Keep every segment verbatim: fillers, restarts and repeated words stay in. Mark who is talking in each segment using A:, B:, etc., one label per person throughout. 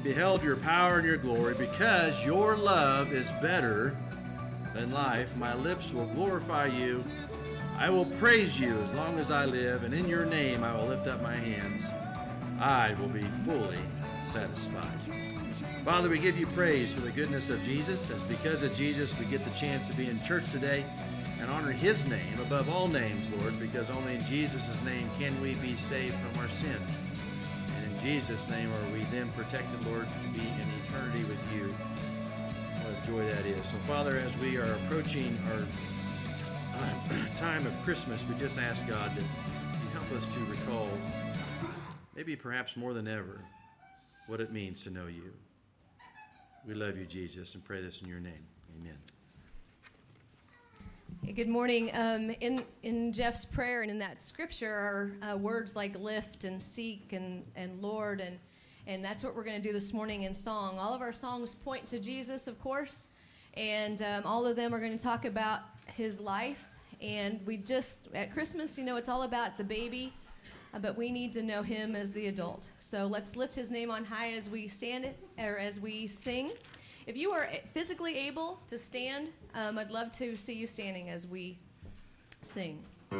A: beheld your power and your glory. Because your love is better than life, my lips will glorify you. I will praise you as long as I live, and in your name I will lift up my hands. I will be fully satisfied. Father, we give you praise for the goodness of Jesus. It's because of Jesus we get the chance to be in church today and honor his name above all names, Lord, because only in Jesus' name can we be saved from our sins. And in Jesus' name are we then protected, Lord, to be in eternity with you. What a joy that is. So, Father, as we are approaching our time of Christmas, we just ask God that you help us to recall, maybe perhaps more than ever, what it means to know you. We love you, Jesus, and pray this in your name. Amen.
B: Hey, good morning. Um, in in Jeff's prayer and in that scripture are uh, words like lift and seek and, and Lord, and, and that's what we're going to do this morning in song. All of our songs point to Jesus, of course, and um, all of them are going to talk about his life. And we just, at Christmas, you know, it's all about the baby, uh, but we need to know him as the adult. So let's lift his name on high as we stand it, or as we sing. If you are physically able to stand, um, I'd love to see you standing as we sing.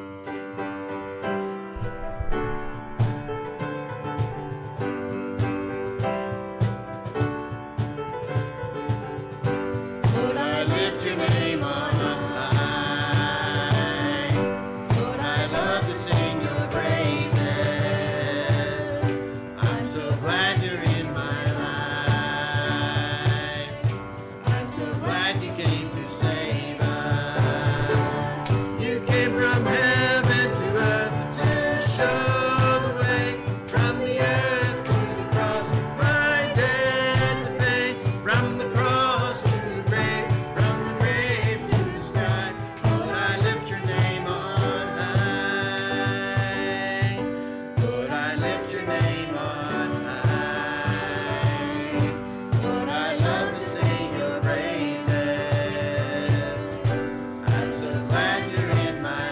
C: Lord, I lift your name on high. Lord, I love to sing your praises. I'm so glad you're in my life. I'm so glad you came to save us. You came from heaven to earth to show the way, from the earth to the cross, my debt to pay, from the cross to the grave, from the grave to the sky. Lord, I lift your name on high. Lord, I lift your name on high. Lord, I love to sing your praises. I'm so glad you're in my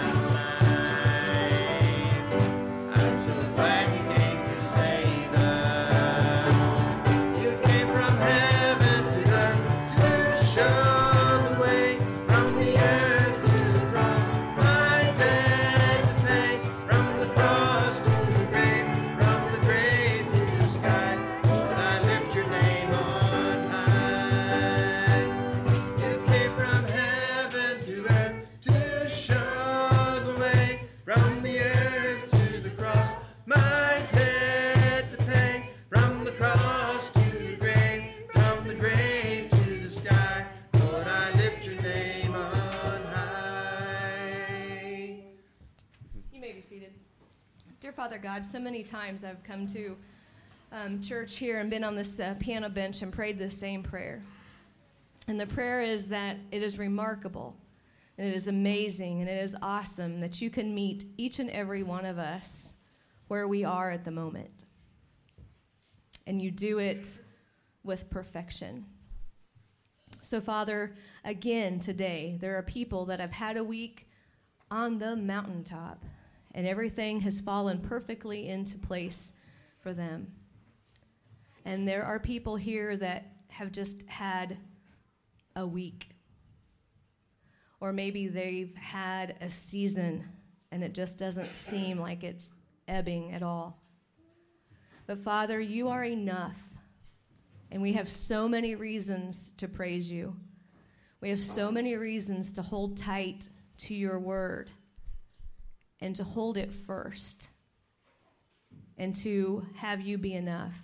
C: life. I'm so glad you came to save us. You came from heaven to earth to show the way, from the earth to the cross, my debt to pay, from the cross to the grave, from the grave to the sky. Lord, I lift your name on high. You came from heaven to earth to show the way, from the earth to the cross, my debt to pay, from the cross to the grave, from the grave to the sky. Lord, I lift your name on high.
B: You may be seated. Dear Father God, so many times I've come to um, church here and been on this uh, piano bench and prayed the same prayer. And the prayer is that it is remarkable, and it is amazing, and it is awesome that you can meet each and every one of us where we are at the moment. And you do it with perfection. So, Father, again today, there are people that have had a week on the mountaintop, and everything has fallen perfectly into place for them. And there are people here that have just had a week. Or maybe they've had a season, and it just doesn't seem like it's ebbing at all. But Father, you are enough. And we have so many reasons to praise you. We have so many reasons to hold tight to your word and to hold it first and to have you be enough.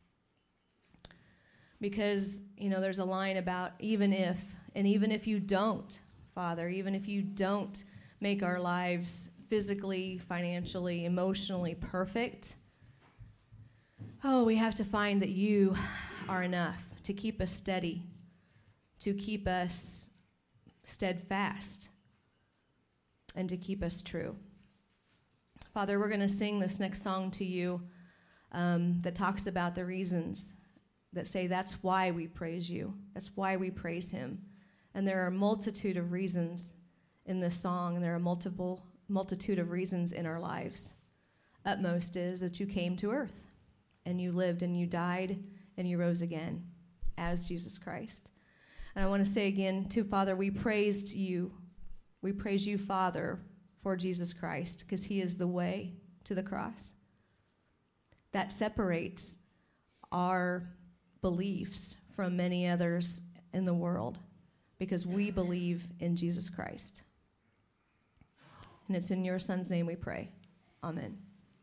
B: Because, you know, there's a line about even if, and even if you don't, Father, even if you don't make our lives physically, financially, emotionally perfect, oh, we have to find that you are enough to keep us steady, to keep us steadfast, and to keep us true. Father, we're going to sing this next song to you um, that talks about the reasons that say that's why we praise you. That's why we praise him. And there are a multitude of reasons in this song, and there are multiple multitude of reasons in our lives. Utmost is that you came to earth, and you lived, and you died, and you rose again as Jesus Christ. And I want to say again to Father, we praised you. We praise you, Father, for Jesus Christ, because he is the way to the cross. That separates our beliefs from many others in the world, because we believe in Jesus Christ. And it's in your Son's name we pray. Amen.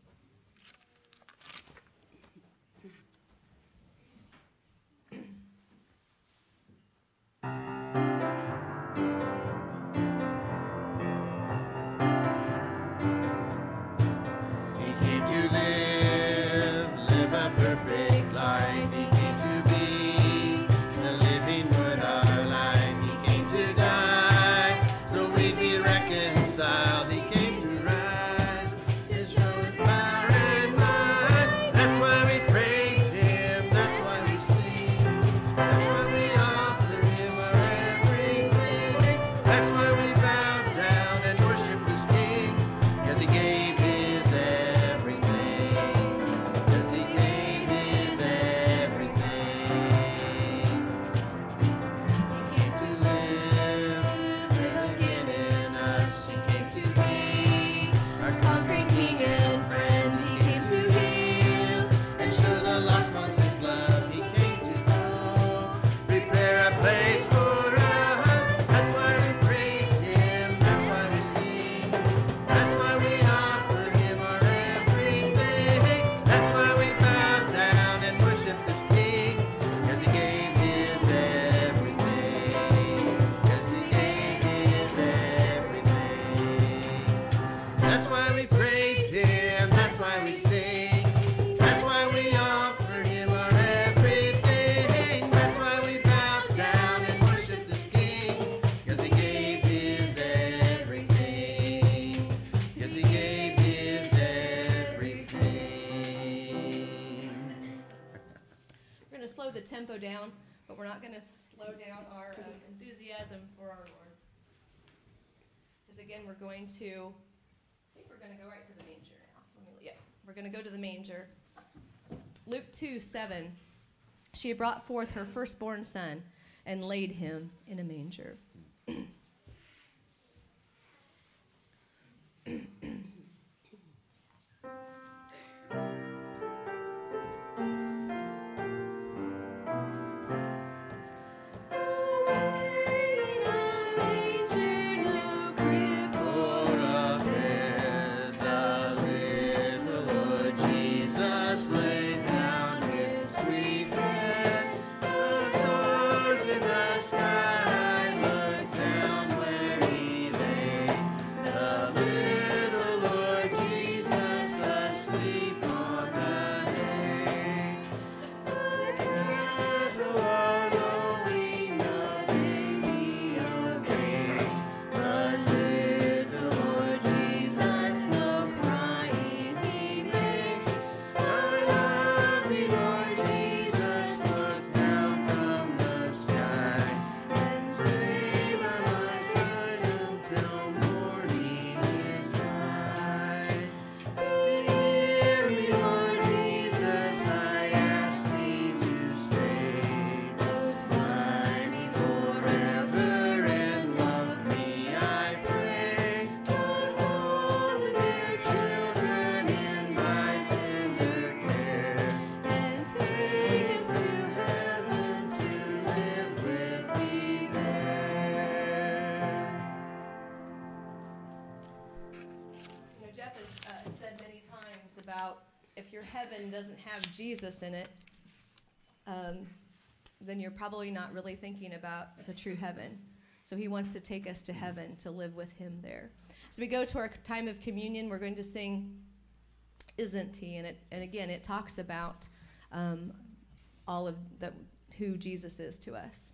C: Perfect life. He came to be the living word our life. He came to die so we'd be reconciled. He came to rise to show his power and might. That's why we praise him. That's why we sing. That's why we offer him our everything. That's why we bow down and worship this King, because he gave his everything. Because he gave
B: tempo down, but we're not going to slow down our um, enthusiasm for our Lord. Because again, we're going to, I think we're going to go right to the manger now. Let me, yeah, we're going to go to the manger. Luke two seven, she brought forth her firstborn son and laid him in a manger. Heaven doesn't have Jesus in it, um, then you're probably not really thinking about the true heaven. So he wants to take us to heaven to live with him there. So we go to our time of communion. We're going to sing Isn't He? And it, and again, it talks about um, all of the, who Jesus is to us.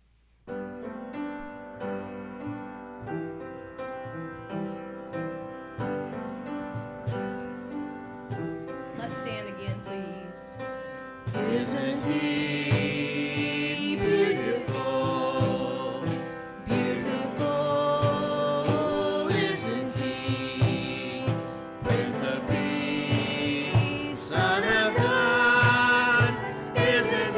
B: Let's stand again, please. Isn't he beautiful? Beautiful, isn't he? Prince of Peace, Son of God, isn't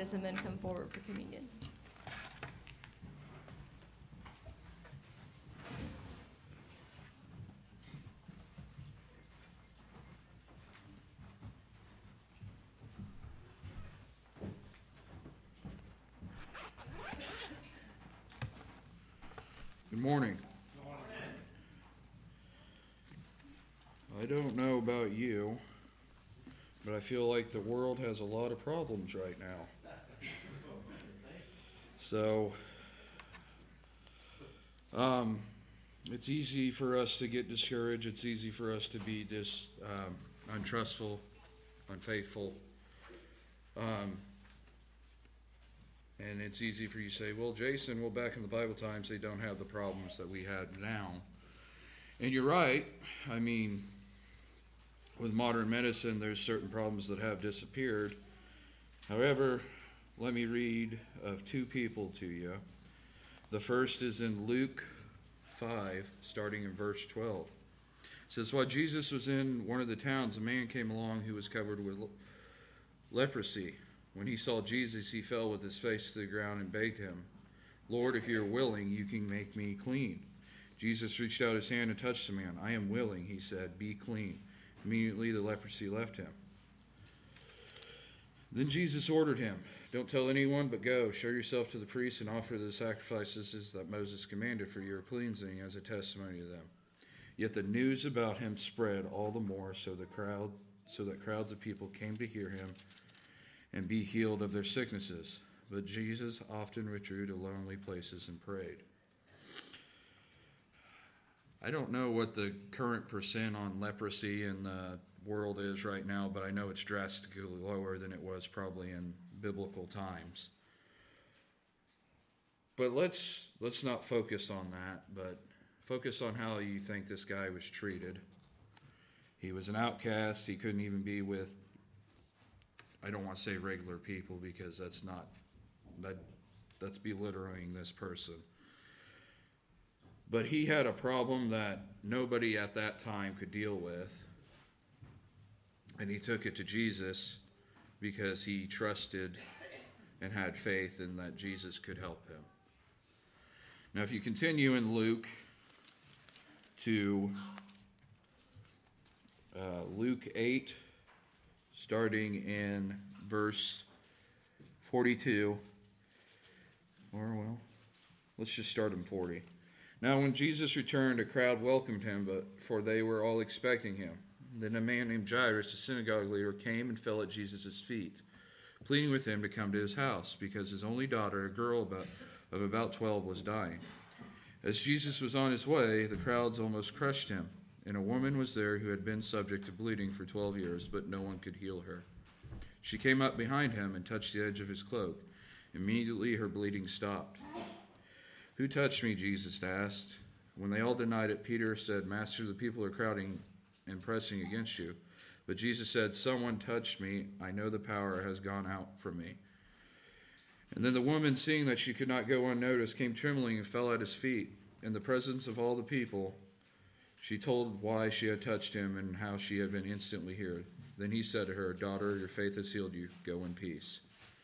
B: as the men come forward for communion.
D: Good morning. I don't know about you, but I feel like the world has a lot of problems right now. So, um, it's easy for us to get discouraged. It's easy for us to be dis, um, untrustful, unfaithful. Um, and it's easy for you to say, well, Jason, well, back in the Bible times, they don't have the problems that we had now. And you're right. I mean, with modern medicine, there's certain problems that have disappeared. However, let me read of two people to you. The first is in Luke five, starting in verse twelve. It says, while Jesus was in one of the towns, a man came along who was covered with leprosy. When he saw Jesus, he fell with his face to the ground and begged him, Lord, if you're willing, you can make me clean. Jesus reached out his hand and touched the man. I am willing, he said, be clean. Immediately the leprosy left him. Then Jesus ordered him, don't tell anyone, but go, show yourself to the priests and offer the sacrifices that Moses commanded for your cleansing as a testimony to them. Yet the news about him spread all the more, so the crowd, so that crowds of people came to hear him and be healed of their sicknesses. But Jesus often withdrew to lonely places and prayed. I don't know what the current percent on leprosy in the world is right now, but I know it's drastically lower than it was probably in biblical times. But let's let's not focus on that, but focus on how you think this guy was treated. He was an outcast. He couldn't even be with, I don't want to say regular people because that's not, that that's belittling this person. But he had a problem that nobody at that time could deal with. And he took it to Jesus because he trusted and had faith in that Jesus could help him. Now, if you continue in Luke to uh, Luke eight, starting in verse forty-two, or well, let's just start in forty. Now when Jesus returned, a crowd welcomed him, but for they were all expecting him. Then a man named Jairus, the synagogue leader, came and fell at Jesus' feet, pleading with him to come to his house, because his only daughter, a girl about, of about twelve, was dying. As Jesus was on his way, the crowds almost crushed him, and a woman was there who had been subject to bleeding for twelve years, but no one could heal her. She came up behind him and touched the edge of his cloak. Immediately her bleeding stopped. Who touched me? Jesus asked. When they all denied it, Peter said, Master, the people are crowding and pressing against you. But Jesus said, someone touched me. I know the power has gone out from me. And then the woman, seeing that she could not go unnoticed, came trembling and fell at his feet. In the presence of all the people, she told why she had touched him and how she had been instantly healed. Then he said to her, Daughter, your faith has healed you. Go in peace.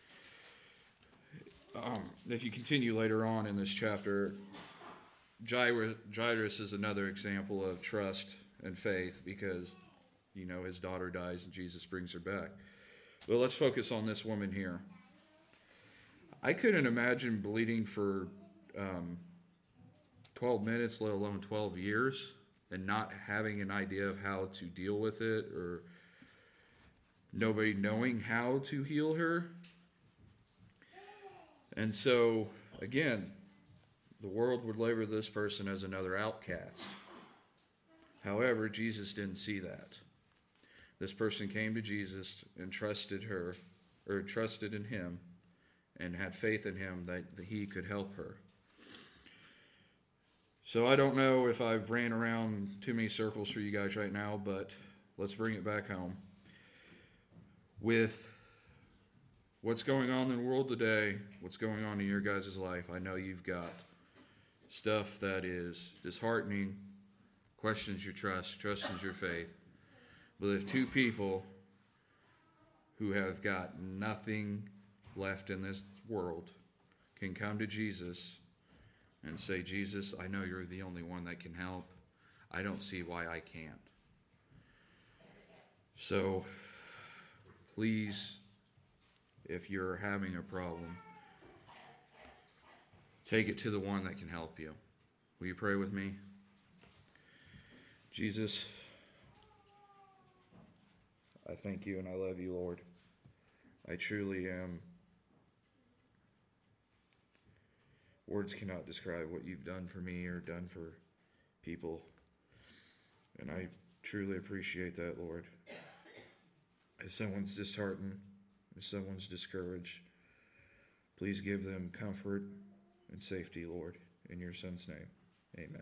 D: Um, if you continue later on in this chapter, Jairus, Jairus is another example of trust and faith because, you know, his daughter dies and Jesus brings her back. But let's focus on this woman here. I couldn't imagine bleeding for um, twelve minutes, let alone twelve years, and not having an idea of how to deal with it or nobody knowing how to heal her. And so, again, the world would label this person as another outcast. However, Jesus didn't see that. This person came to Jesus and trusted her, or trusted in him, and had faith in him that, that he could help her. So I don't know if I've ran around too many circles for you guys right now, but let's bring it back home. With what's going on in the world today, what's going on in your guys' life, I know you've got stuff that is disheartening, questions your trust, questions your faith. But if two people who have got nothing left in this world can come to Jesus and say, Jesus, I know you're the only one that can help. I don't see why I can't. So, please, if you're having a problem, take it to the one that can help you. Will you pray with me? Jesus, I thank you and I love you, Lord. I truly am. Words cannot describe what you've done for me or done for people. And I truly appreciate that, Lord. If someone's disheartened, if someone's discouraged, please give them comfort and safety, Lord. In your Son's name, amen.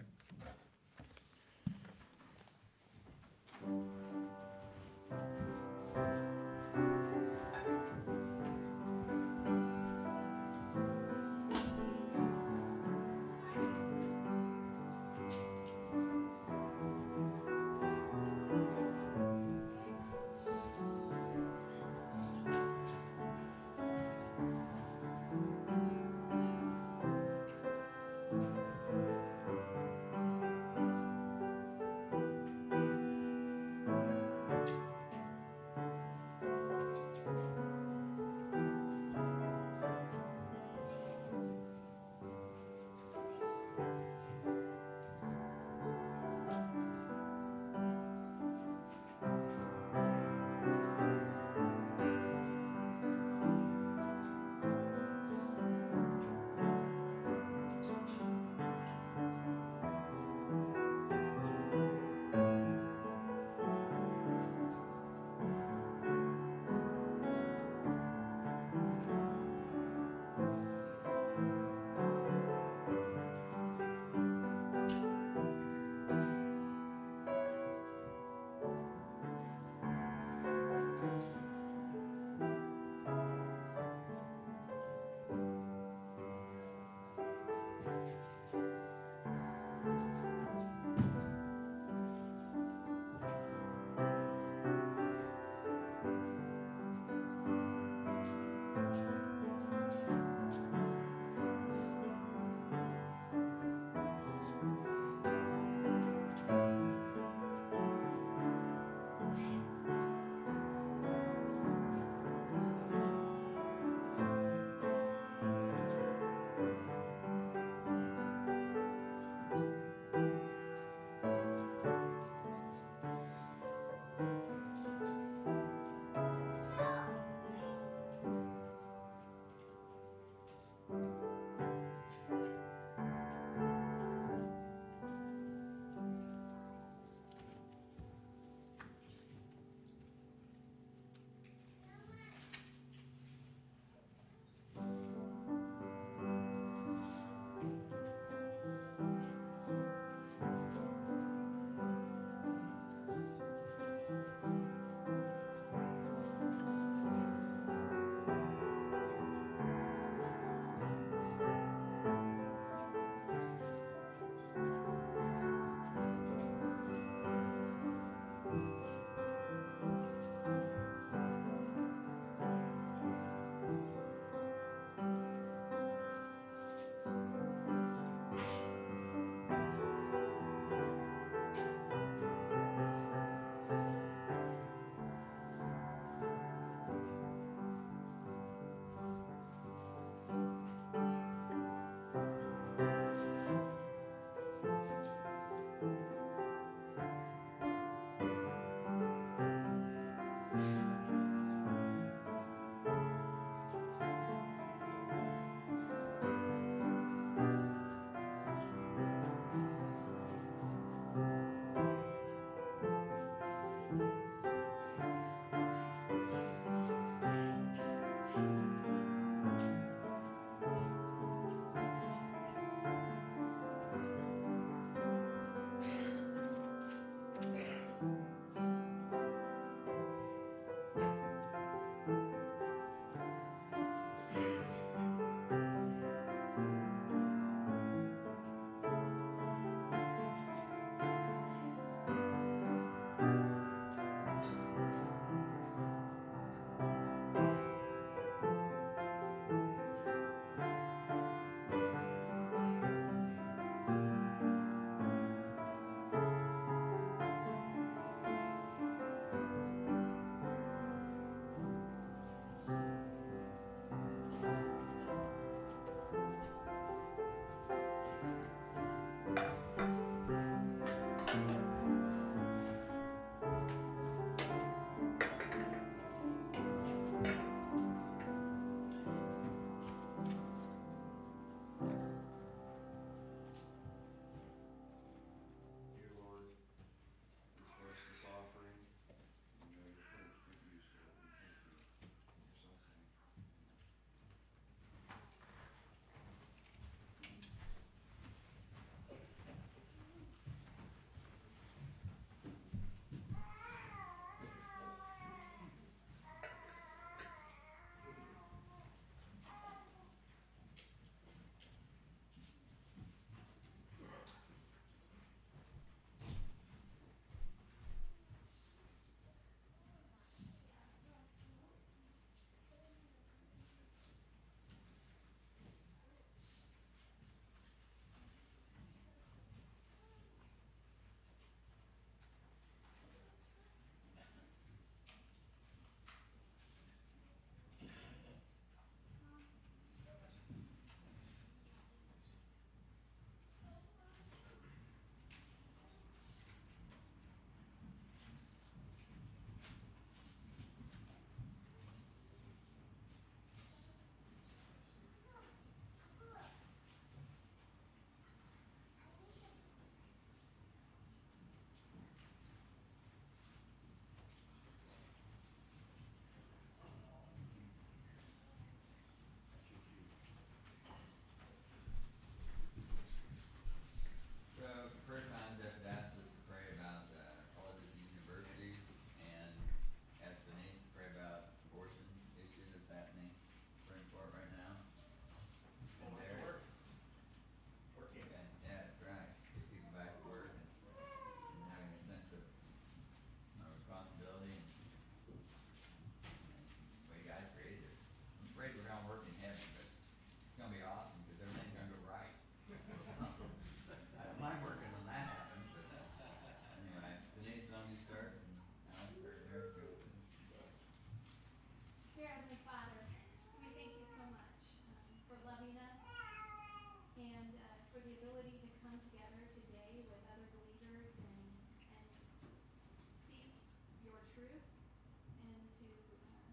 E: truth and to um,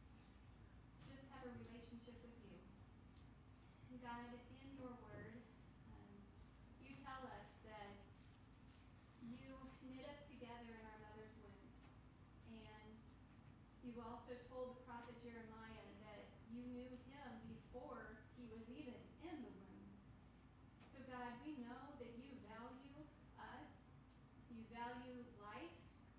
E: just have a relationship with you. And God, in your word, um, you tell us that you knit us together in our mother's womb. And you also told the prophet Jeremiah that you knew him before he was even in the womb. So God, we know that you value us. You value life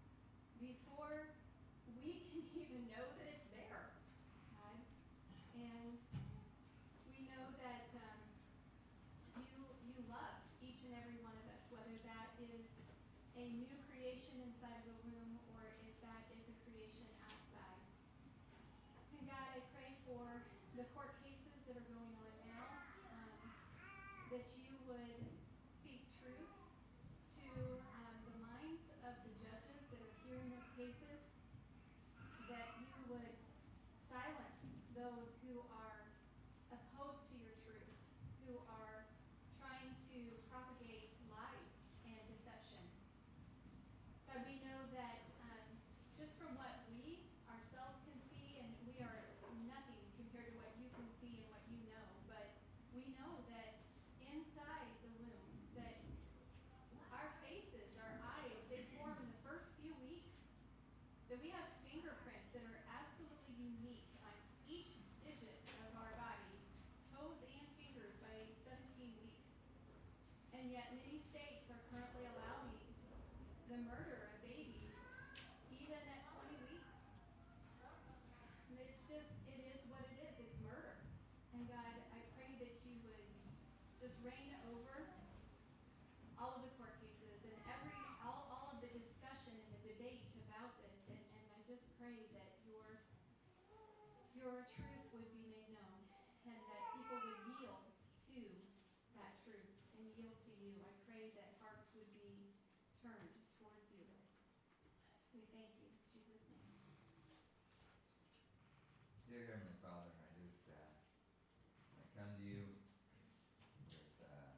E: before we can even know that it's there, God. And we know that um, you you love each and every one of us, whether that is a new creation inside of a womb or if that is a creation outside. And God, I pray for the court cases that are going on now, um, that you would speak truth to um, the minds of the judges that are hearing those cases, that you would silence those who are opposed to your truth, who are trying to propagate lies and deception. God, we know that um, just from what we ourselves can see, and we are nothing compared to what you can see and what you know, but we know that inside the womb, that our faces, our eyes, they form in the first few weeks, that we have fingerprints that are absolutely unique on each digit of our body, toes and fingers by seventeen weeks. And yet many states are currently allowing the murder of babies even at twenty weeks. And it's just, it is what it is. It's murder. And God, I pray that you would just reign over all of the court cases and every all, all of the discussion and the debate about this. And, and I just pray that your your truth would be made known and that people would yield to that truth and yield to you. I pray that hearts would be turned towards you, Lord. We thank you. In Jesus' name.
F: Dear Heavenly Father, I just uh, I come to you with uh,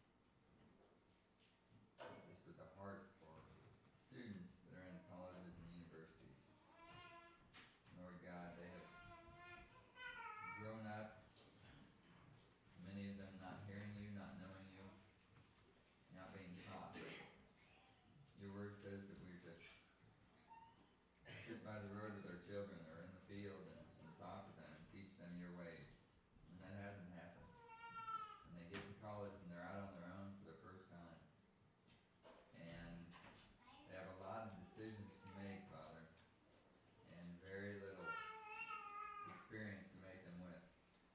F: just with a heart for students that are in colleges and universities. Lord God, they have grown up, many of them not hearing you, not knowing you, not being taught. Your word says that we're to sit by the road with our children or in the field and, and talk with them and teach them your ways. And that hasn't happened. And they get to college and they're out on their own for the first time. And they have a lot of decisions to make, Father, and very little experience to make them with.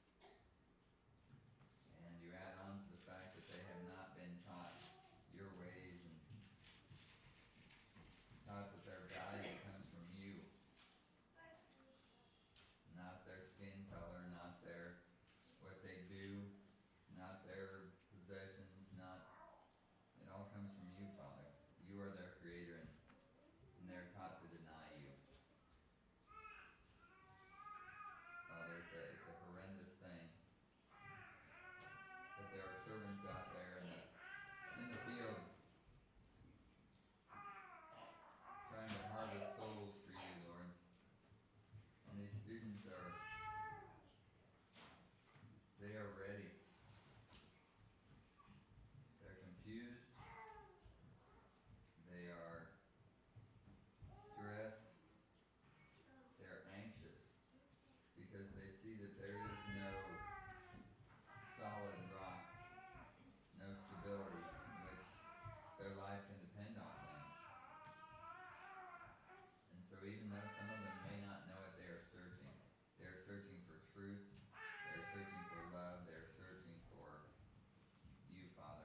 F: And you add on to the fact that they have not been taught your ways and taught that their value comes from you, not their skin color, not their what they do, not their possessions, not it all comes from you, Father. You are their creator, and, and they're taught to deny you. Father, it's a, it's a horrendous thing. But there are servants out there in the, in the field trying to harvest souls for you, Lord. And these students are, they are ready. They're confused. They are stressed. They're anxious because they see that there is no solid rock, no stability in which their life can depend on things. And so even though some of them may not know it, they are searching. They are searching for truth. They are searching for love. They are searching for you, Father.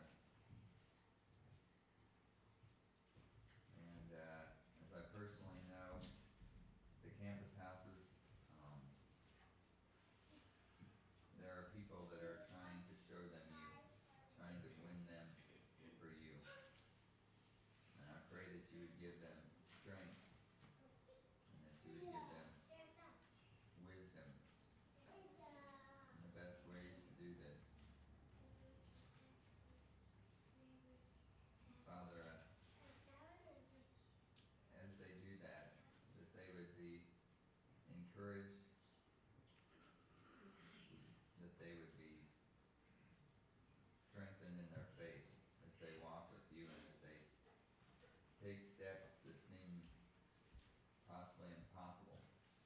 F: And uh, as I personally know, the campus houses, um, there are people that are trying to show them you, trying to win them for you. And I pray that you would give them strength and that you would give them wisdom and the best ways to do this. Father, uh, as they do that, the encouraged, that they would be strengthened in their faith as they walk with you and as they take steps that seem possibly impossible,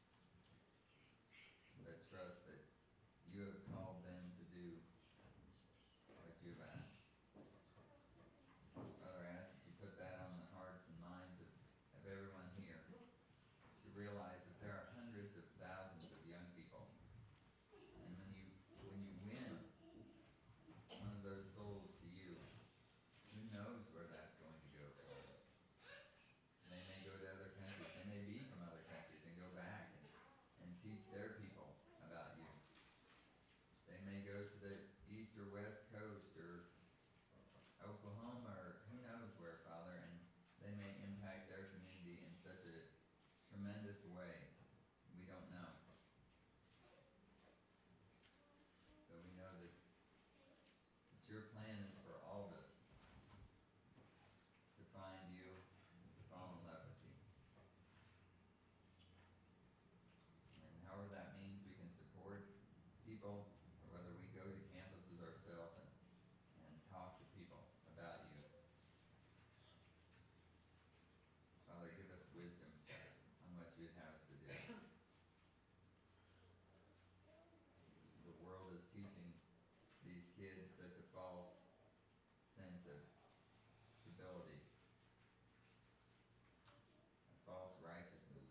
F: but trust that you have called them to do what you have asked. Father, I ask that you put that on the hearts and minds of, of everyone here, to realize that there are hundreds of thousands of young people, and when you when you win one of those souls to you, who knows where that's going to go for them? They may go to other countries, they may be from other countries and go back and, and teach their people about you. They may go to the east or west coast or Oklahoma or who knows where, Father, and they may impact their community in such a tremendous way. We don't know. But we know that, that your plan is for all of us to find you and to fall in love with you. And however that means we can support people, or whether we go to campuses ourselves and, and talk to people about you. Father, give us wisdom on what you'd have us to do. The world is teaching these kids such a false sense of stability, a false righteousness.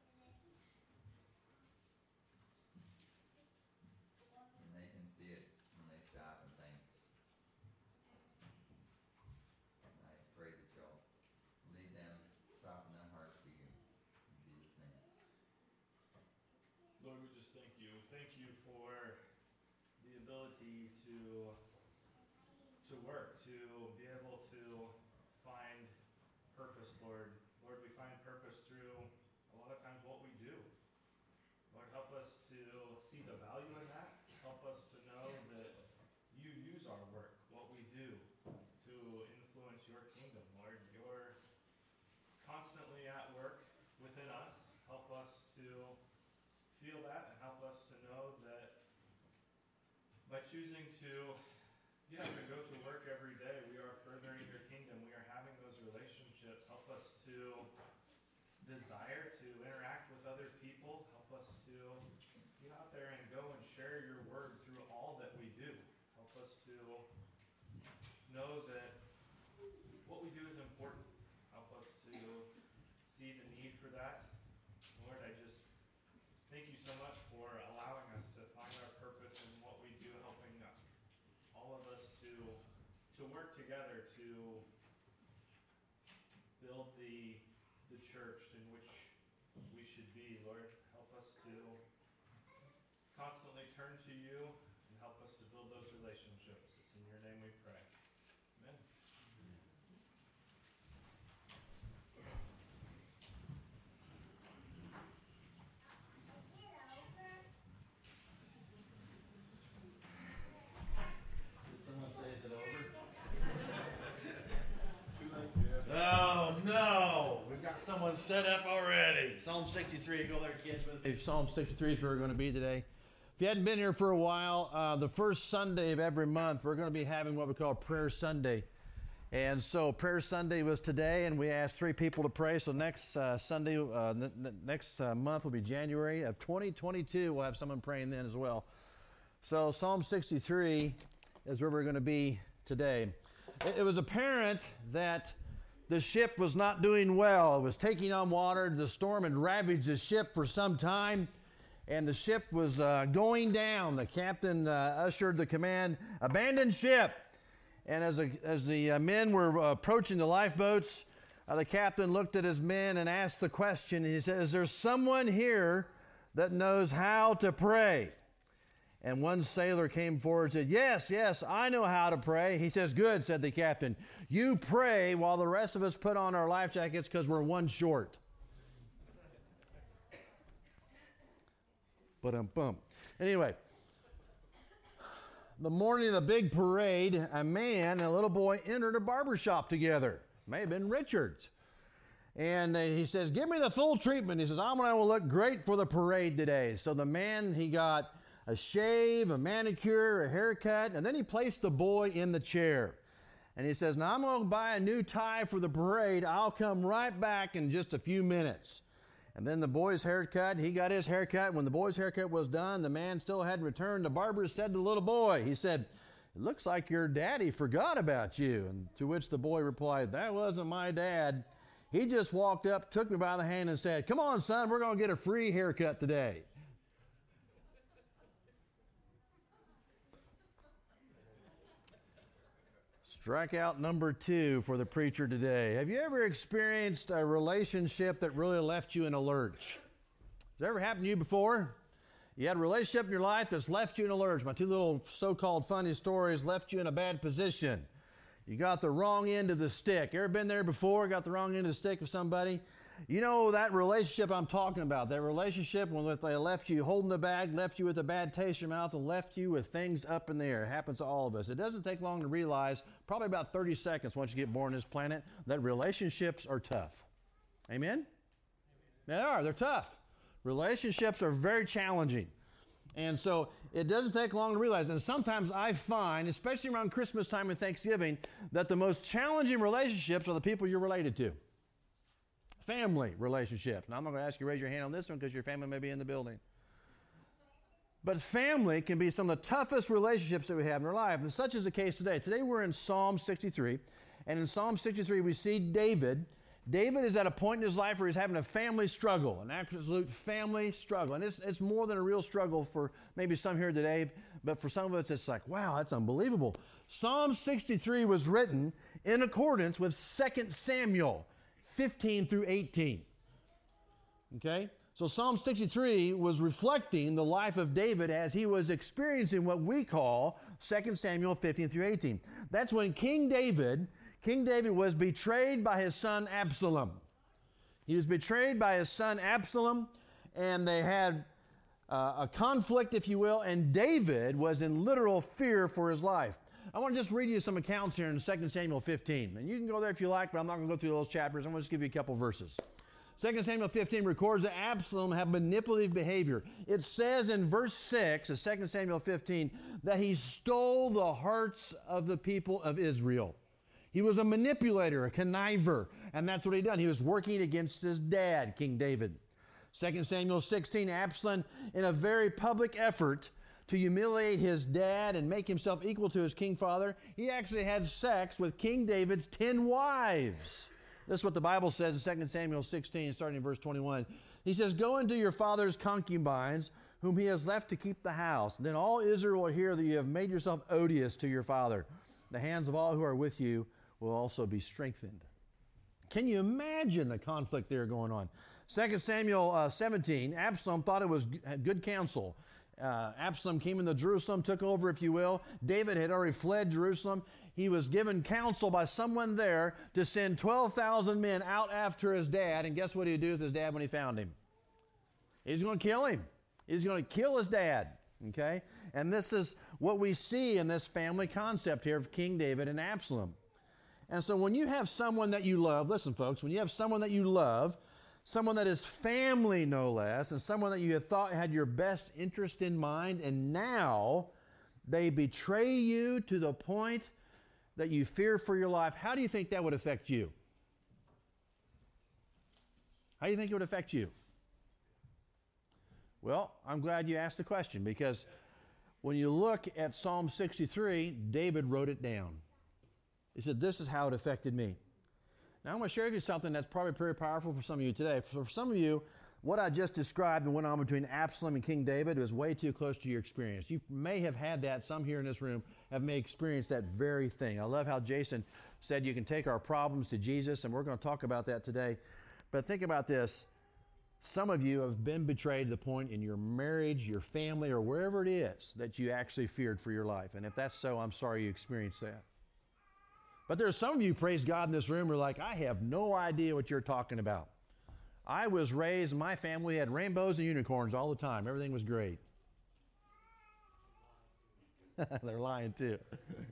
F: And they can see it when they stop and think. And I just pray that you'll lead them, soften their hearts to you. In Jesus' name.
G: Lord, we just thank you. Thank you for the ability to to work, to be able to find purpose, Lord. Lord, we find purpose through a lot of times what we do. Lord, help us to see the value in that. Help us to know that you use our work, what we do, to influence your kingdom, Lord. You're constantly at work within us. Help us to feel that and help us to know that by choosing to yeah, to go to work every day, we are furthering your kingdom. We are having those relationships. Help us to desire to interact with other people. Help us to get out there and go and share your word through all that we do. Help us to know that what we do is important. Help us to see the need for that. Lord, I just thank you so much for allowing us to find our purpose in what we do, helping all of us to to work together to build the the church in which we should be. Lord, help us to constantly turn to you and help us to build those relationships. It's in your name we pray. Amen.
A: Oh no, we've got someone set up already. Psalm sixty-three, go there, kids, with me. Psalm sixty-three is where we're going to be today. If you hadn't been here for a while, uh, the first Sunday of every month, we're going to be having what we call Prayer Sunday. And so Prayer Sunday was today, and we asked three people to pray. So next uh, Sunday, uh, n- n- next uh, month will be January of twenty twenty-two. We'll have someone praying then as well. So Psalm sixty-three is where we're going to be today. It, it was apparent that the ship was not doing well. It was taking on water. The storm had ravaged the ship for some time, and the ship was uh, going down. The captain uh, ushered the command, abandon ship. And as, a, as the uh, men were uh, approaching the lifeboats, uh, the captain looked at his men and asked the question. He said, is there someone here that knows how to pray? And one sailor came forward and said, yes, yes, I know how to pray. He says, good, said the captain. You pray while the rest of us put on our life jackets because we're one short. But um bum. Anyway, the morning of the big parade, a man and a little boy entered a barber shop together. May have been Richard's.
H: And uh, he says, give me the full treatment. He says, I'm going to look great for the parade today. So the man, he got a shave, a manicure, a haircut, and then he placed the boy in the chair. And he says, now I'm going to buy a new tie for the parade. I'll come right back in just a few minutes. And then the boy's haircut, he got his haircut. When the boy's haircut was done, the man still hadn't returned. The barber said to the little boy, he said, it looks like your daddy forgot about you. And to which the boy replied, that wasn't my dad. He just walked up, took me by the hand and said, come on, son, we're going to get a free haircut today. Strikeout number two for the preacher today. Have you ever experienced a relationship that really left you in a lurch? Has that ever happened to you before? You had a relationship in your life that's left you in a lurch. My two little so-called funny stories left you in a bad position. You got the wrong end of the stick. Ever been there before? Got the wrong end of the stick with somebody? You know that relationship I'm talking about. That relationship when they left you holding the bag, left you with a bad taste in your mouth, and left you with things up in the air. It happens to all of us. It doesn't take long to realize, probably about thirty seconds once you get born on this planet, that relationships are tough. Amen? They are. They're tough. Relationships are very challenging. And so it doesn't take long to realize. And sometimes I find, especially around Christmas time and Thanksgiving, that the most challenging relationships are the people you're related to. Family relationships. Now, I'm not going to ask you to raise your hand on this one because your family may be in the building. But family can be some of the toughest relationships that we have in our life. And such is the case today. Today we're in Psalm sixty-three. And in Psalm sixty-three we see David. David is at a point in his life where he's having a family struggle, an absolute family struggle. And it's, it's more than a real struggle for maybe some here today, but for some of us it's like, wow, that's unbelievable. Psalm sixty-three was written in accordance with Second Samuel fifteen through eighteen. Okay? So Psalm sixty-three was reflecting the life of David as he was experiencing what we call Second Samuel fifteen through eighteen. That's when King David... King David was betrayed by his son Absalom. He was betrayed by his son Absalom, and they had uh, a conflict, if you will, and David was in literal fear for his life. I want to just read you some accounts here in Second Samuel fifteen. And you can go there if you like, but I'm not going to go through those chapters. I'm going to just give you a couple verses. Second Samuel fifteen records that Absalom had manipulative behavior. It says in verse six of Second Samuel fifteen that he stole the hearts of the people of Israel. He was a manipulator, a conniver, and that's what he done. He was working against his dad, King David. Second Samuel sixteen, Absalom, in a very public effort to humiliate his dad and make himself equal to his king father, he actually had sex with King David's ten wives. This is what the Bible says in Second Samuel sixteen, starting in verse twenty-one. He says, go into your father's concubines, whom he has left to keep the house. Then all Israel will hear that you have made yourself odious to your father. The hands of all who are with you will also be strengthened. Can you imagine the conflict there going on? Second Samuel uh, seventeen, Absalom thought it was g- good counsel. Uh, Absalom came into Jerusalem, took over, if you will. David had already fled Jerusalem. He was given counsel by someone there to send twelve thousand men out after his dad. And guess what he'd do with his dad when he found him? He's going to kill him. He's going to kill his dad. Okay? And this is what we see in this family concept here of King David and Absalom. And so when you have someone that you love, listen folks, when you have someone that you love, someone that is family no less, and someone that you had thought had your best interest in mind, and now they betray you to the point that you fear for your life, how do you think that would affect you? How do you think it would affect you? Well, I'm glad you asked the question, because when you look at Psalm sixty-three, David wrote it down. He said, this is how it affected me. Now, I'm going to share with you something that's probably very powerful for some of you today. For some of you, what I just described and went on between Absalom and King David was way too close to your experience. You may have had that. Some here in this room have may experienced that very thing. I love how Jason said you can take our problems to Jesus, and we're going to talk about that today. But think about this. Some of you have been betrayed to the point in your marriage, your family, or wherever it is that you actually feared for your life. And if that's so, I'm sorry you experienced that. But there's some of you, praise God, in this room who are like, I have no idea what you're talking about. I was raised, my family had rainbows and unicorns all the time. Everything was great. They're lying too.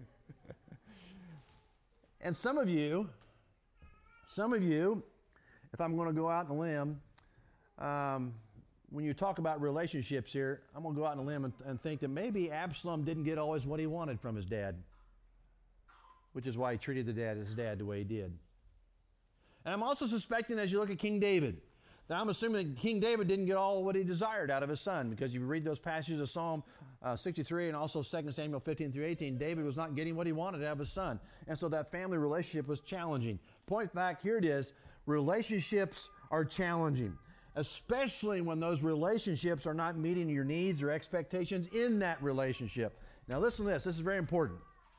H: And some of you, some of you, if I'm going to go out on a limb, um, when you talk about relationships here, I'm going to go out on a limb and, and think that maybe Absalom didn't get always what he wanted from his dad, which is why he treated the dad, his dad the way he did. And I'm also suspecting, as you look at King David, that I'm assuming that King David didn't get all what he desired out of his son, because if you read those passages of Psalm uh, sixty-three and also Second Samuel fifteen through eighteen, David was not getting what he wanted out of his son. And so that family relationship was challenging. Point back, here it is, relationships are challenging, especially when those relationships are not meeting your needs or expectations in that relationship. Now listen to this, this is very important.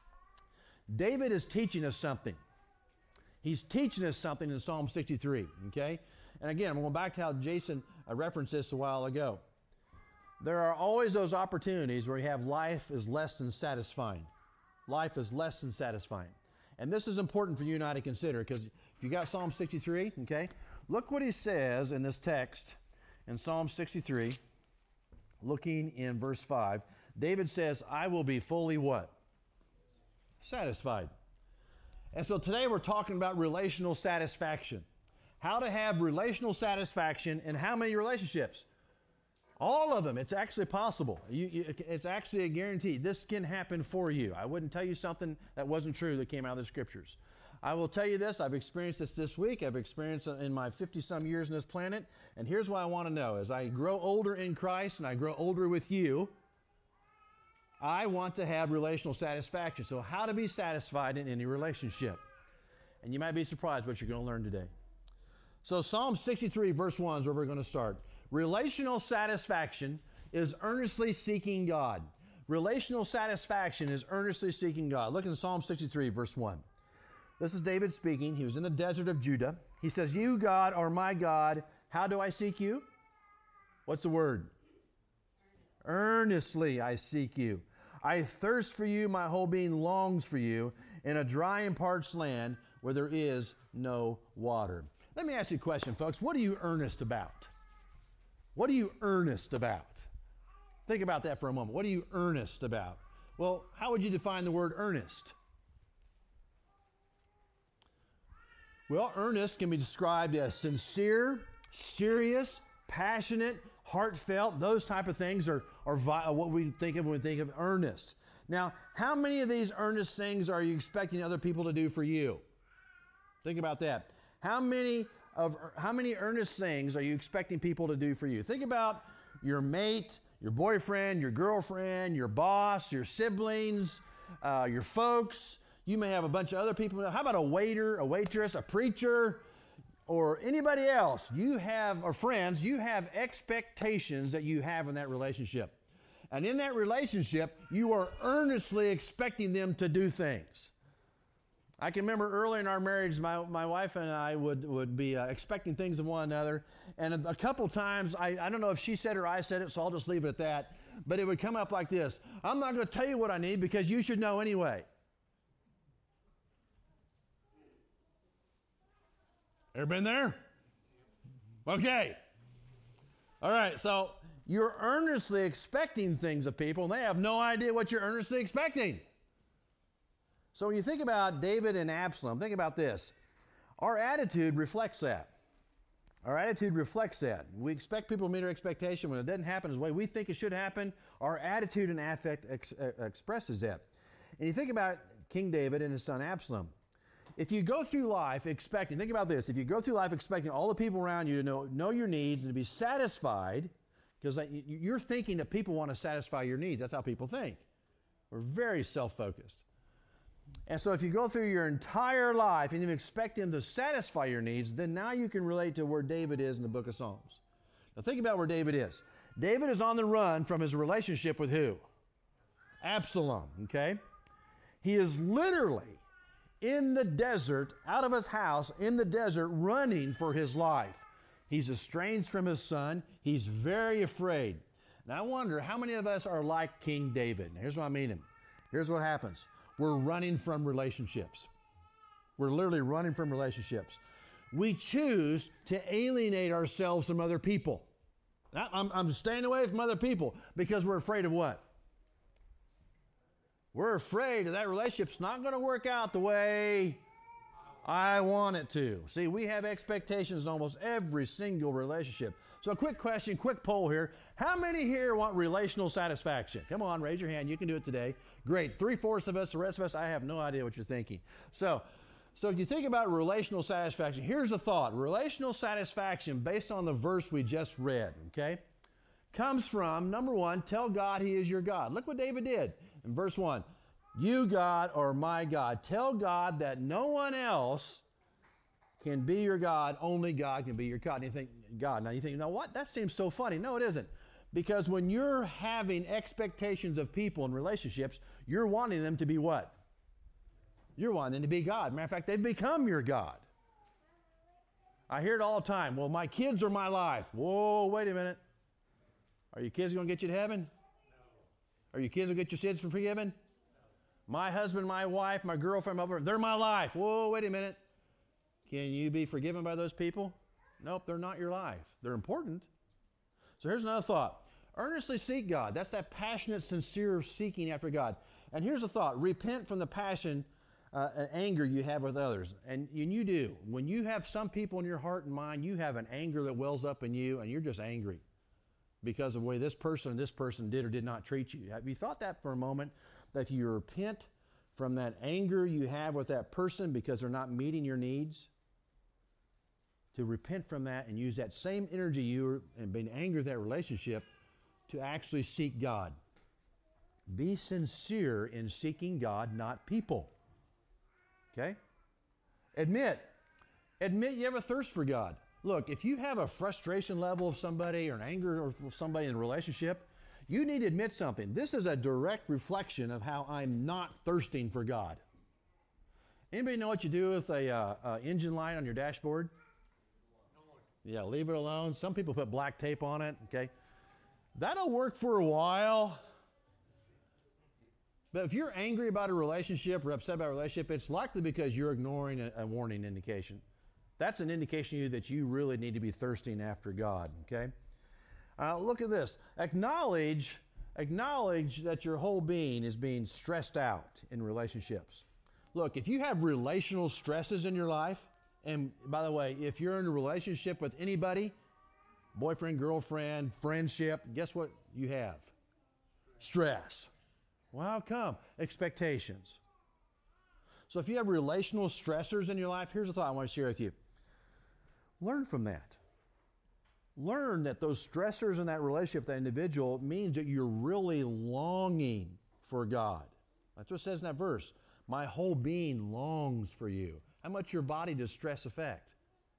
H: David is teaching us something. He's teaching us something in Psalm sixty-three, okay? And again, I'm going back to how Jason uh, referenced this a while ago. There are always those opportunities where you have life is less than satisfying. Life is less than satisfying. And this is important for you and I to consider, because if you got Psalm sixty-three, okay, look what he says in this text in Psalm sixty-three, looking in verse five. David says, I will be fully what? Satisfied. And so today we're talking about relational satisfaction. How to have relational satisfaction in how many relationships? All of them. It's actually possible. You, you, it's actually a guarantee. This can happen for you. I wouldn't tell you something that wasn't true that came out of the Scriptures. I will tell you this. I've experienced this this week. I've experienced it in my fifty-some years on this planet. And here's what I want to know. As I grow older in Christ and I grow older with you, I want to have relational satisfaction. So how to be satisfied in any relationship. And you might be surprised what you're going to learn today. So Psalm sixty-three, verse one is where we're going to start. Relational satisfaction is earnestly seeking God. Relational satisfaction is earnestly seeking God. Look in Psalm sixty-three, verse one. This is David speaking. He was in the desert of Judah. He says, you, God, are my God. How do I seek you? What's the word? Earnestly I seek you. I thirst for you. My whole being longs for you in a dry and parched land where there is no water. Let me ask you a question, folks. What are you earnest about? What are you earnest about? Think about that for a moment. What are you earnest about? Well, how would you define the word earnest? Well, earnest can be described as sincere, serious, passionate, heartfelt. Those type of things are, are vi- what we think of when we think of earnest. Now, how many of these earnest things are you expecting other people to do for you? Think about that. How many of how many earnest things are you expecting people to do for you? Think about your mate, your boyfriend, your girlfriend, your boss, your siblings, uh, your folks. You may have a bunch of other people. How about a waiter, a waitress, a preacher, or anybody else? You have, or friends, you have expectations that you have in that relationship. And in that relationship, you are earnestly expecting them to do things. I can remember early in our marriage, my, my wife and I would, would be uh, expecting things of one another. And a, a couple times, I, I don't know if she said it or I said it, so I'll just leave it at that. But it would come up like this. I'm not going to tell you what I need because you should know anyway. Ever been there? Okay. All right, so you're earnestly expecting things of people, and they have no idea what you're earnestly expecting. So when you think about David and Absalom, think about this. Our attitude reflects that. Our attitude reflects that. We expect people to meet our expectation. When it doesn't happen the way we think it should happen, our attitude and affect ex- expresses that. And you think about King David and his son Absalom. If you go through life expecting, think about this, if you go through life expecting all the people around you to know, know your needs and to be satisfied, because you're thinking that people want to satisfy your needs. That's how people think. We're very self-focused. And so if you go through your entire life and you expect them to satisfy your needs, then now you can relate to where David is in the book of Psalms. Now think about where David is. David is on the run from his relationship with who? Absalom, okay? He is literally in the desert, out of his house, in the desert, running for his life. He's estranged from his son. He's very afraid. Now I wonder, how many of us are like King David? Now, here's what I mean. Here's what happens. We're running from relationships. We're literally running from relationships. We choose to alienate ourselves from other people. Now, I'm, I'm staying away from other people because we're afraid of what? We're afraid that that relationship's not going to work out the way I want it to. See, we have expectations in almost every single relationship. So a quick question, quick poll here. How many here want relational satisfaction? Come on, raise your hand. You can do it today. Great. Three-fourths of us, the rest of us, I have no idea what you're thinking. So, so if you think about relational satisfaction, here's a thought. Relational satisfaction, based on the verse we just read, okay, comes from, number one, tell God He is your God. Look what David did in verse one. You, God, are my God. Tell God that no one else can be your God. Only God can be your God. And you think, God. Now you think, you know what? That seems so funny. No, it isn't. Because when you're having expectations of people in relationships, you're wanting them to be what? You're wanting them to be God. Matter of fact, they've become your God. I hear it all the time. Well, my kids are my life. Whoa, wait a minute. Are your kids going to get you to heaven? No. Are your kids going to get your sins forgiven? My husband, my wife, my girlfriend, my boyfriend, they're my life. Whoa, wait a minute. Can you be forgiven by those people? Nope, they're not your life. They're important. So here's another thought. Earnestly seek God. That's that passionate, sincere seeking after God. And here's a thought. Repent from the passion uh, and anger you have with others. And, and you do. When you have some people in your heart and mind, you have an anger that wells up in you, and you're just angry because of the way this person and this person did or did not treat you. Have you thought that for a moment? That if you repent from that anger you have with that person because they're not meeting your needs, to repent from that and use that same energy you were and being angry with that relationship to actually seek God. Be sincere in seeking God, not people. Okay? Admit. Admit you have a thirst for God. Look, if you have a frustration level of somebody or an anger of somebody in a relationship, you need to admit something. This is a direct reflection of how I'm not thirsting for God. Anybody know what you do with a uh, uh, engine light on your dashboard? Yeah, leave it alone. Some people put black tape on it, okay? That'll work for a while. But if you're angry about a relationship or upset about a relationship, it's likely because you're ignoring a, a warning indication. That's an indication to you that you really need to be thirsting after God, okay? Uh, look at this. Acknowledge, acknowledge that your whole being is being stressed out in relationships. Look, if you have relational stresses in your life, and by the way, if you're in a relationship with anybody, boyfriend, girlfriend, friendship, guess what you have? Stress. Well, how come? Expectations. So if you have relational stressors in your life, here's a thought I want to share with you. Learn from that. Learn that those stressors in that relationship, that individual, means that you're really longing for God. That's what it says in that verse. My whole being longs for you. How much your body does stress affect?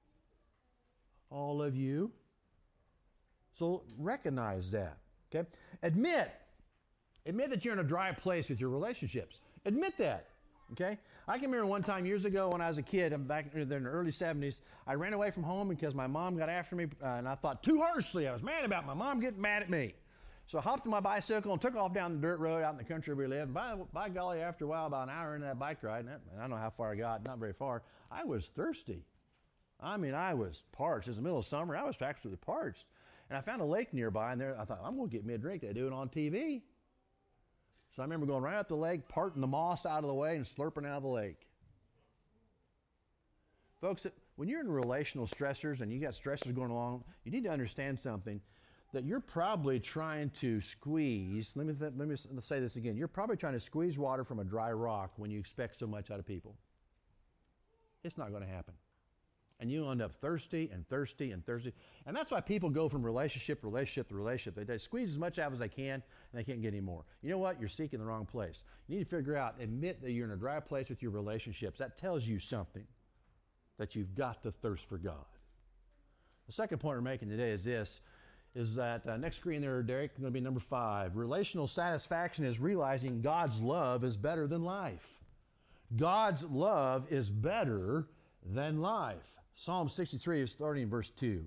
H: All of you. So recognize that. Okay? Admit. Admit that you're in a dry place with your relationships. Admit that. Okay? I can remember one time years ago when I was a kid, I'm back in the early seventies, I ran away from home because my mom got after me, uh, and I thought too harshly. I was mad about my mom getting mad at me. So I hopped on my bicycle and took off down the dirt road out in the country we lived. By, by golly, after a while, about an hour into that bike ride, and, that, and I don't know how far I got, not very far, I was thirsty. I mean, I was parched. It was the middle of summer. I was absolutely parched. And I found a lake nearby, and there I thought, I'm going to get me a drink. They do it on T V. So I remember going right up the lake, parting the moss out of the way, and slurping out of the lake. Folks, when you're in relational stressors and you got stressors going along, you need to understand something, that you're probably trying to squeeze, let me, th- let me say this again, you're probably trying to squeeze water from a dry rock when you expect so much out of people. It's not going to happen. And you end up thirsty and thirsty and thirsty. And that's why people go from relationship to relationship to relationship. They, they squeeze as much out as they can, and they can't get any more. You know what? You're seeking the wrong place. You need to figure out, admit that you're in a dry place with your relationships. That tells you something, that you've got to thirst for God. The second point we're making today is this, is that, uh, next screen there, Derek, going to be number five. Relational satisfaction is realizing God's love is better than life. God's love is better than life. Psalm sixty-three is starting in verse two.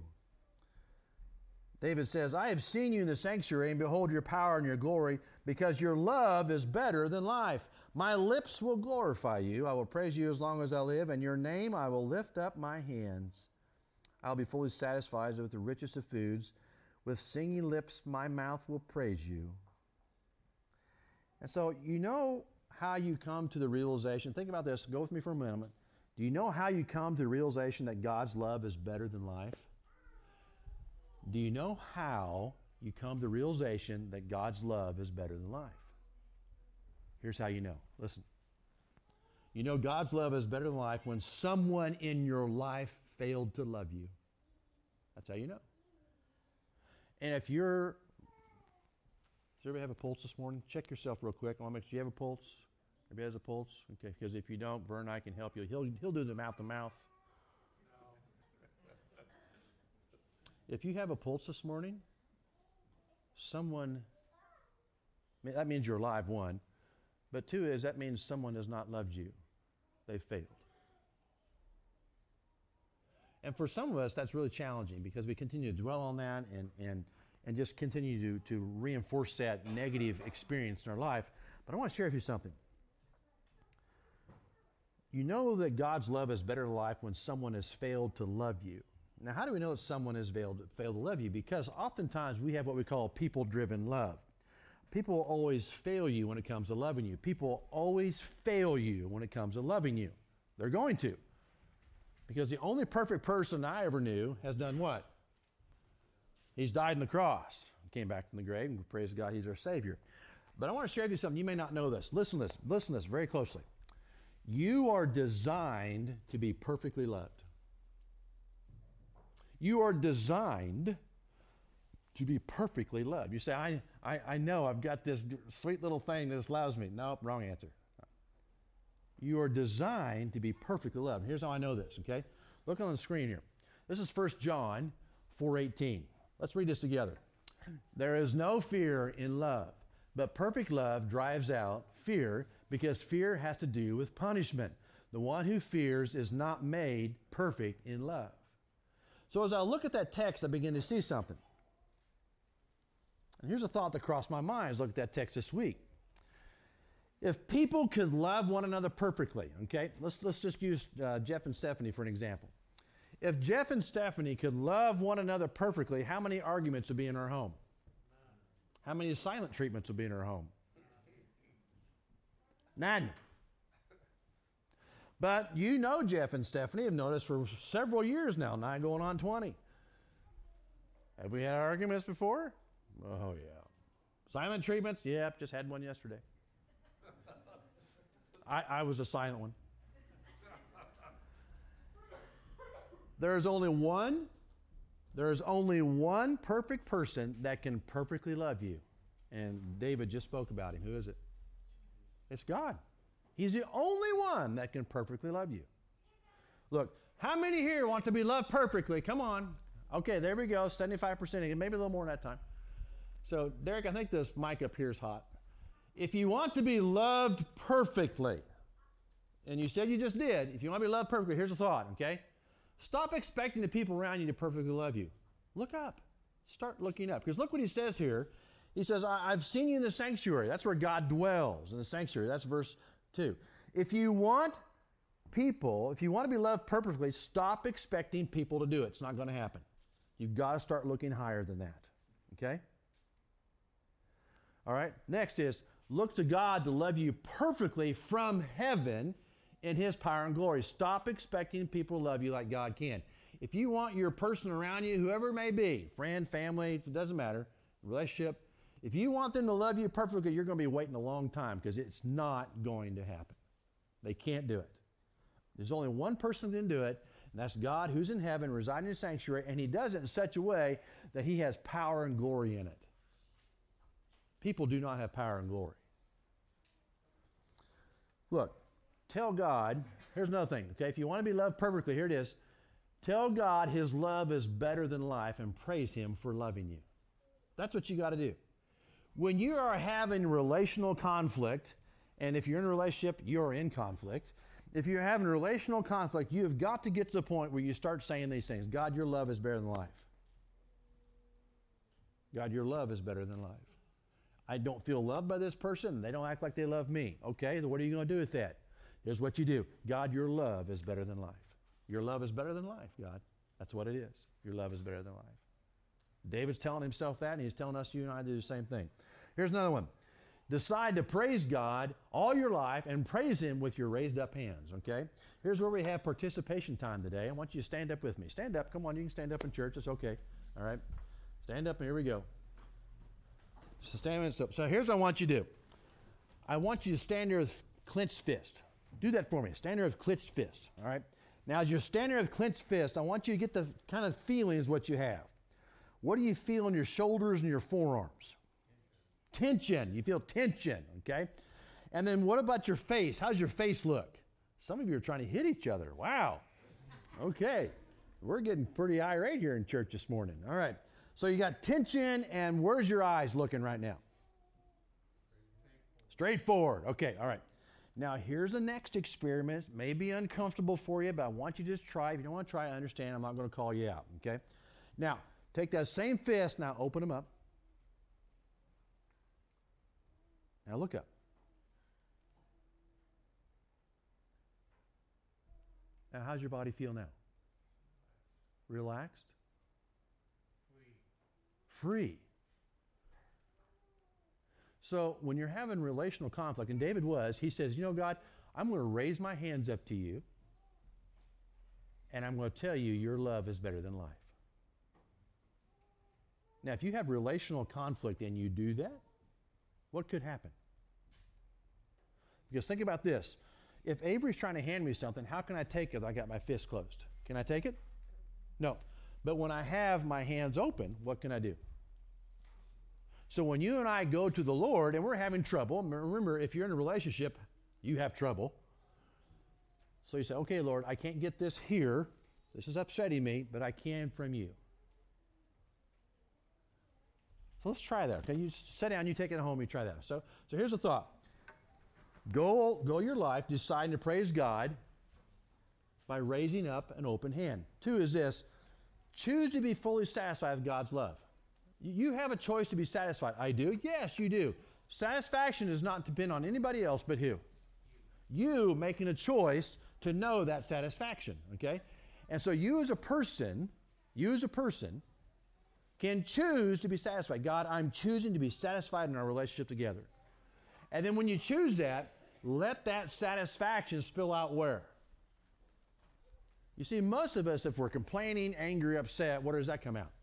H: David says, I have seen you in the sanctuary, and behold your power and your glory, because your love is better than life. My lips will glorify you. I will praise you as long as I live, and your name I will lift up my hands. I'll be fully satisfied with the richest of foods. With singing lips my mouth will praise you. And so you know how you come to the realization. Think about this. Go with me for a moment. Do you know how you come to the realization that God's love is better than life? Do you know how you come to the realization that God's love is better than life? Here's how you know. Listen. You know God's love is better than life when someone in your life failed to love you. That's how you know. And if you're, does everybody have a pulse this morning? Check yourself real quick. I want to make sure you have a pulse. Everybody has a pulse? Okay, because if you don't, Vern and I can help you. He'll, he'll do the mouth to mouth. If you have a pulse this morning, someone, I mean, that means you're alive, one. But two is that means someone has not loved you. They've failed. And for some of us, that's really challenging because we continue to dwell on that and, and, and just continue to, to reinforce that negative experience in our life. But I want to share with you something. You know that God's love is better than life when someone has failed to love you. Now, how do we know that someone has failed, failed to love you? Because oftentimes we have what we call people-driven love. People always fail you when it comes to loving you. People always fail you when it comes to loving you. They're going to. Because the only perfect person I ever knew has done what? He's died on the cross. He came back from the grave, and praise God, he's our Savior. But I want to share with you something. You may not know this. Listen to this. Listen to this very closely. You are designed to be perfectly loved. You are designed to be perfectly loved. You say, I, I, I know I've got this sweet little thing that allows me. Nope, wrong answer. You are designed to be perfectly loved. Here's how I know this, okay? Look on the screen here. This is First John four eighteen. Let's read this together. There is no fear in love, but perfect love drives out fear because fear has to do with punishment. The one who fears is not made perfect in love. So as I look at that text, I begin to see something. And here's a thought that crossed my mind as I looked at that text this week. If people could love one another perfectly, okay, let's, let's just use uh, Jeff and Stephanie for an example. If Jeff and Stephanie could love one another perfectly, how many arguments would be in our home? How many silent treatments would be in our home? None. But you know Jeff and Stephanie have noticed for several years now, nine going on twenty. Have we had arguments before? Oh, yeah. Silent treatments? Yep, just had one yesterday. I, I was a silent one. There's only one, there's only one perfect person that can perfectly love you. And David just spoke about him. Who is it? It's God. He's the only one that can perfectly love you. Look, how many here want to be loved perfectly? Come on. Okay, there we go. seventy-five percent again, maybe a little more that time. So, Derek, I think this mic up here is hot. If you want to be loved perfectly, and you said you just did, if you want to be loved perfectly, here's a thought, okay? Stop expecting the people around you to perfectly love you. Look up. Start looking up. Because look what he says here. He says, I- I've seen you in the sanctuary. That's where God dwells, in the sanctuary. That's verse two. If you want people, if you want to be loved perfectly, stop expecting people to do it. It's not going to happen. You've got to start looking higher than that. Okay? All right? Next is, look to God to love you perfectly from heaven in his power and glory. Stop expecting people to love you like God can. If you want your person around you, whoever it may be, friend, family, it doesn't matter, relationship, if you want them to love you perfectly, you're going to be waiting a long time because it's not going to happen. They can't do it. There's only one person who can do it, and that's God who's in heaven, residing in the sanctuary, and he does it in such a way that he has power and glory in it. People do not have power and glory. Look, tell God, here's another thing, okay? If you want to be loved perfectly, here it is. Tell God his love is better than life and praise him for loving you. That's what you got to do. When you are having relational conflict, and if you're in a relationship, you're in conflict. If you're having a relational conflict, you have got to get to the point where you start saying these things. God, your love is better than life. God, your love is better than life. I don't feel loved by this person. They don't act like they love me. Okay, then what are you going to do with that? Here's what you do. God, your love is better than life. Your love is better than life, God. That's what it is. Your love is better than life. David's telling himself that, and he's telling us, you and I, to do the same thing. Here's another one. Decide to praise God all your life and praise Him with your raised up hands, okay? Here's where we have participation time today. I want you to stand up with me. Stand up. Come on, you can stand up in church. It's okay. All right? Stand up, and here we go. So stand up. So here's what I want you to do. I want you to stand there with clenched fist. Do that for me. Stand there with clenched fist, all right? Now, as you're standing there with clenched fist, I want you to get the kind of feelings what you have. What do you feel in your shoulders and your forearms? Tension. You feel tension, okay? And then what about your face? How's your face look? Some of you are trying to hit each other. Wow. Okay. We're getting pretty irate here in church this morning. All right. So you got tension, and where's your eyes looking right now? Straightforward. Okay. All right. Now here's the next experiment. It may be uncomfortable for you, but I want you to just try. If you don't want to try, I understand. I'm not going to call you out. Okay. Now take that same fist. Now open them up. Now look up. Now, how's your body feel now? Relaxed? Free. Free. So when you're having relational conflict, and David was, he says, you know, God, I'm going to raise my hands up to you, and I'm going to tell you your love is better than life. Now, if you have relational conflict and you do that, what could happen? Because think about this. If Avery's trying to hand me something, how can I take it if I got my fist closed? Can I take it? No. But when I have my hands open, what can I do? So when you and I go to the Lord and we're having trouble, remember, if you're in a relationship, you have trouble. So you say, okay, Lord, I can't get this here. This is upsetting me, but I can from you. So let's try that. Okay, you sit down, you take it home, you try that. So, so here's the thought. Go, go your life deciding to praise God by raising up an open hand. Two is this, choose to be fully satisfied with God's love. You have a choice to be satisfied. I do? Yes, you do. Satisfaction does not depend on anybody else but who? You making a choice to know that satisfaction, okay? And so you as a person, you as a person can choose to be satisfied. God, I'm choosing to be satisfied in our relationship together. And then when you choose that, let that satisfaction spill out where? You see, most of us, if we're complaining, angry, upset, where does that come out?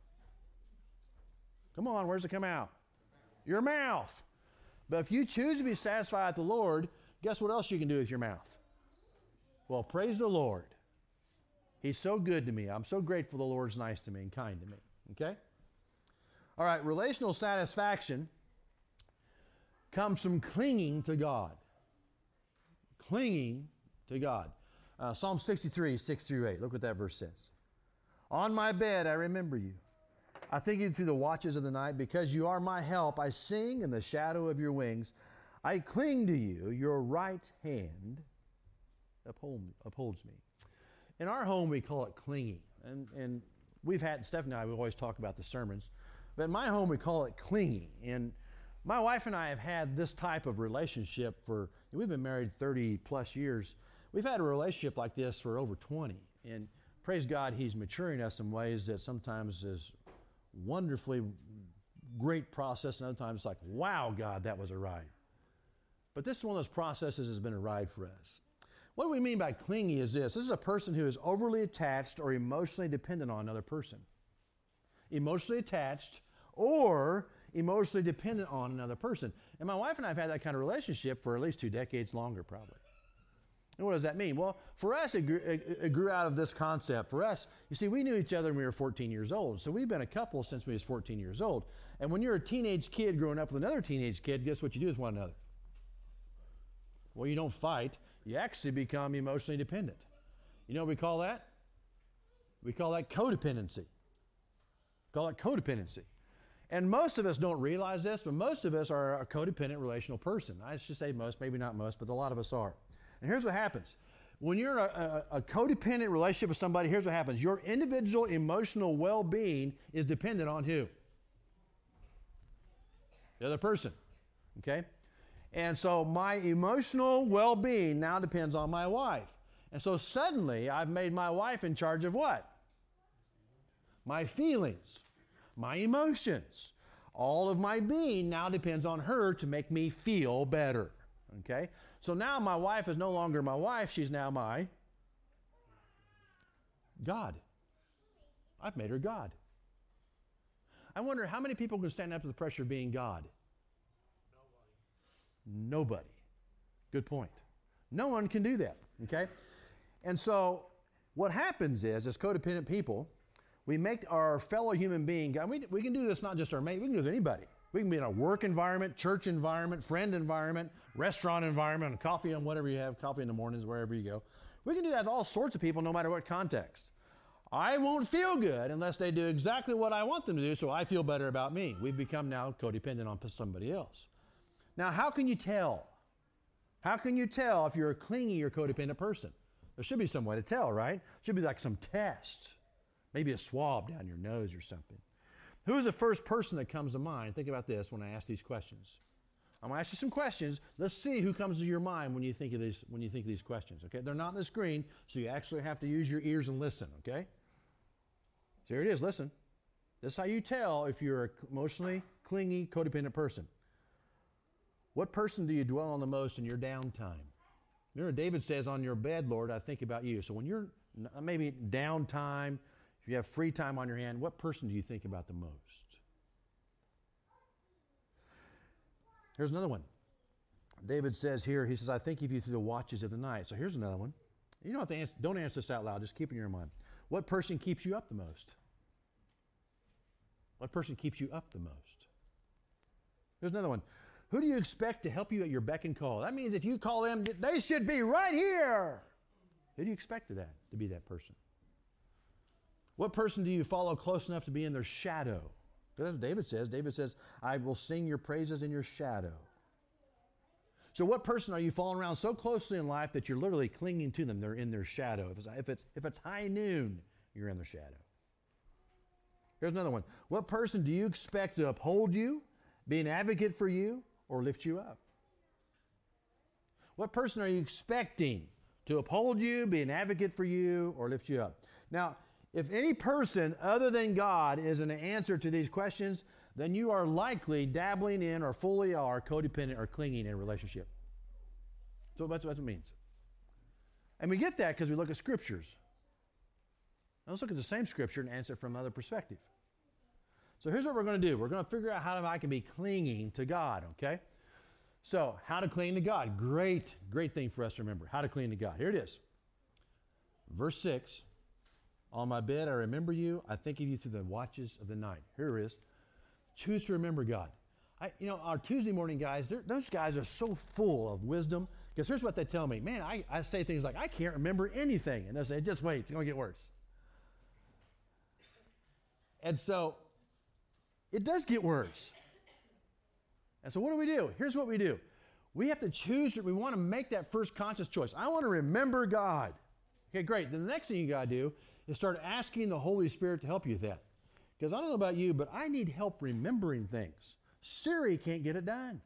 H: Come on, where does it come out? Your mouth. But if you choose to be satisfied with the Lord, guess what else you can do with your mouth? Well, praise the Lord. He's so good to me. I'm so grateful the Lord's nice to me and kind to me. Okay? All right, relational satisfaction comes from clinging to God. Clinging to God. Uh, Psalm sixty-three, six through eight. Look what that verse says. On my bed I remember you. I think you through the watches of the night. Because you are my help, I sing in the shadow of your wings. I cling to you. Your right hand uphold, upholds me. In our home, we call it clinging. And, and we've had, Stephanie and I, we always talk about the sermons. But in my home, we call it clinging. And my wife and I have had this type of relationship for, we've been married thirty plus years. We've had a relationship like this for over twenty. And praise God, He's maturing us in ways that sometimes is wonderfully great process, and other times it's like, wow, God, that was a ride. But this is one of those processes that's been a ride for us. What do we mean by clingy is this. This is a person who is overly attached or emotionally dependent on another person. Emotionally attached or emotionally dependent on another person. And my wife and I have had that kind of relationship for at least two decades longer, probably. And what does that mean? Well, for us, it grew, it, it grew out of this concept. For us, you see, we knew each other when we were fourteen years old. So we've been a couple since we was fourteen years old. And when you're a teenage kid growing up with another teenage kid, guess what you do with one another? Well, you don't fight. You actually become emotionally dependent. You know what we call that? We call that codependency. We call it codependency. And most of us don't realize this, but most of us are a codependent relational person. I should say most, maybe not most, but a lot of us are. And here's what happens. When you're in a, a, a codependent relationship with somebody, here's what happens. Your individual emotional well-being is dependent on who? The other person. Okay? And so my emotional well-being now depends on my wife. And so suddenly I've made my wife in charge of what? My feelings, my emotions. All of my being now depends on her to make me feel better. Okay? So now my wife is no longer my wife, she's now my God. I've made her God. I wonder how many people can stand up to the pressure of being God? Nobody. Nobody. Good point. No one can do that, okay? And so what happens is, as codependent people, we make our fellow human being God. We, we can do this not just our mate, we can do this with anybody. We can be in a work environment, church environment, friend environment, restaurant environment, coffee and whatever you have, coffee in the mornings, wherever you go. We can do that with all sorts of people, no matter what context. I won't feel good unless they do exactly what I want them to do, so I feel better about me. We've become now codependent on somebody else. Now, how can you tell? How can you tell if you're a clingy or codependent person? There should be some way to tell, right? Should be like some test. Maybe a swab down your nose or something. Who is the first person that comes to mind? Think about this when I ask these questions. I'm going to ask you some questions. Let's see who comes to your mind when you think of these, when you think of these questions, okay? They're not on the screen, so you actually have to use your ears and listen, okay? So here it is, listen. This is how you tell if you're an emotionally clingy, codependent person. What person do you dwell on the most in your downtime? Remember, David says, on your bed, Lord, I think about you. So when you're maybe downtime, if you have free time on your hand, what person do you think about the most? Here's another one. David says here, he says, I think of you through the watches of the night. So here's another one. You don't have to answer, don't answer this out loud, just keep it in your mind. What person keeps you up the most? What person keeps you up the most? Here's another one. Who do you expect to help you at your beck and call? That means if you call them, they should be right here. Who do you expect to that to be that person? What person do you follow close enough to be in their shadow? That's what David says. David says, I will sing your praises in your shadow. So what person are you following around so closely in life that you're literally clinging to them? They're in their shadow. If it's, if it's, if it's high noon, you're in their shadow. Here's another one. What person do you expect to uphold you, be an advocate for you, or lift you up? What person are you expecting to uphold you, be an advocate for you, or lift you up? Now, if any person other than God is an answer to these questions, then you are likely dabbling in or fully are codependent or clinging in a relationship. So that's what it means. And we get that because we look at scriptures. Now let's look at the same scripture and answer it from another perspective. So here's what we're going to do. We're going to figure out how I can be clinging to God, okay? So how to cling to God. Great, great thing for us to remember. How to cling to God. Here it is. Verse six. On my bed I remember you. I think of you through the watches of the night. Here it is. Choose to remember God. I, you know, our Tuesday morning guys, those guys are so full of wisdom. Because here's what they tell me. Man, I, I say things like, I can't remember anything. And they say, just wait, it's going to get worse. And so, it does get worse. And so what do we do? Here's what we do. We have to choose, we want to make that first conscious choice. I want to remember God. Okay, great. Then the next thing you got to do is start asking the Holy Spirit to help you with that. Because I don't know about you, but I need help remembering things. Siri can't get it done.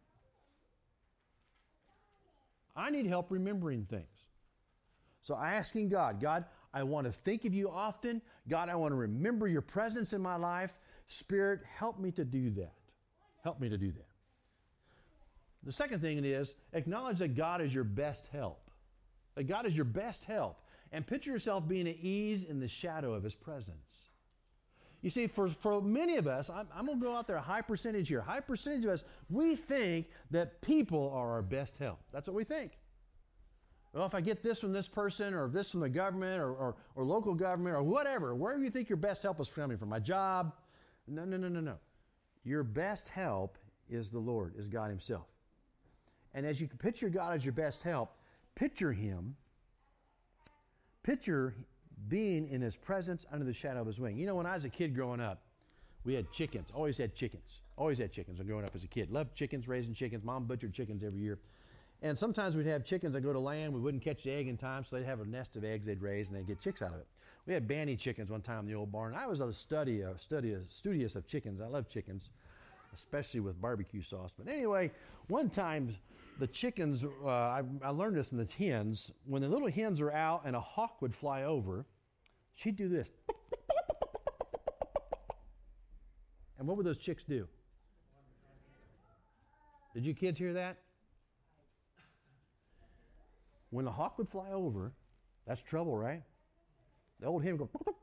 H: I need help remembering things. So asking God, God, I want to think of you often. God, I want to remember your presence in my life. Spirit, help me to do that. Help me to do that. The second thing is acknowledge that God is your best help. That God is your best help. And picture yourself being at ease in the shadow of his presence. You see, for, for many of us, I'm, I'm going to go out there, a high percentage here. High percentage of us, we think that people are our best help. That's what we think. Well, if I get this from this person or this from the government or, or, or local government or whatever, wherever you think your best help is coming from, my job. No, no, no, no, no. Your best help is the Lord, is God himself. And as you can picture God as your best help, picture him, picture being in his presence under the shadow of his wing. You know, when I was a kid growing up, we had chickens, always had chickens, always had chickens when growing up as a kid. Loved chickens, raising chickens. Mom butchered chickens every year. And sometimes we'd have chickens that go to land. We wouldn't catch the egg in time, so they'd have a nest of eggs they'd raise, and they'd get chicks out of it. We had banty chickens one time in the old barn. I was a study, a study, a studious of chickens. I love chickens, especially with barbecue sauce. But anyway, one time the chickens, uh, I, I learned this from the hens. When the little hens are out and a hawk would fly over, she'd do this. And what would those chicks do? Did you kids hear that? When the hawk would fly over, that's trouble, right? The old hen would go,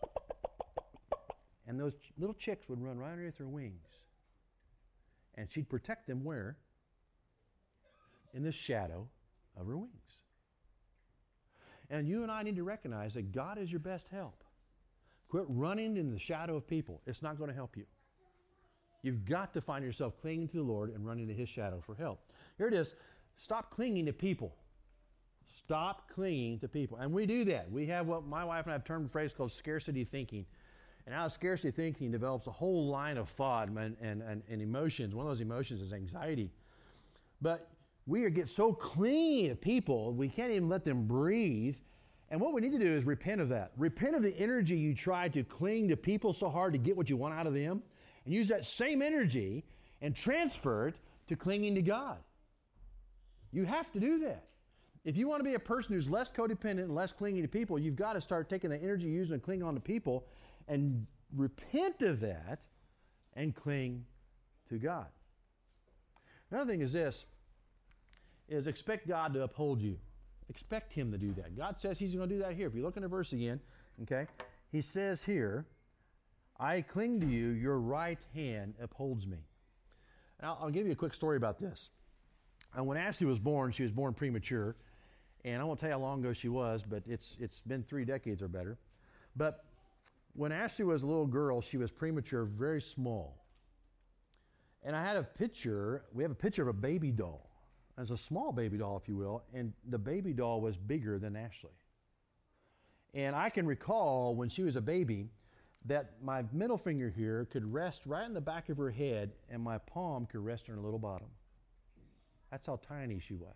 H: and those ch- little chicks would run right underneath her wings. And she'd protect them where? In the shadow of her wings. And you and I need to recognize that God is your best help. Quit running in the shadow of people. It's not going to help you. You've got to find yourself clinging to the Lord and running to His shadow for help. Here it is. Stop clinging to people. Stop clinging to people. And we do that. We have what my wife and I have termed a phrase called scarcity thinking. And out of scarcity thinking develops a whole line of thought and, and, and, and emotions. One of those emotions is anxiety. But we get so clingy to people, we can't even let them breathe. And what we need to do is repent of that. Repent of the energy you try to cling to people so hard to get what you want out of them, and use that same energy and transfer it to clinging to God. You have to do that. If you want to be a person who's less codependent and less clinging to people, you've got to start taking the energy you use and clinging on to people and repent of that and cling to God. Another thing is this, is expect God to uphold you. Expect Him to do that. God says He's going to do that here. If you look in the verse again, okay, He says here, I cling to you, your right hand upholds me. Now, I'll give you a quick story about this. And when Ashley was born, she was born premature. And I won't tell you how long ago she was, but it's it's been three decades or better. But when Ashley was a little girl, she was premature, very small. And I had a picture, we have a picture of a baby doll. It's a small baby doll, if you will, and the baby doll was bigger than Ashley. And I can recall when she was a baby that my middle finger here could rest right in the back of her head and my palm could rest on her little bottom. That's how tiny she was.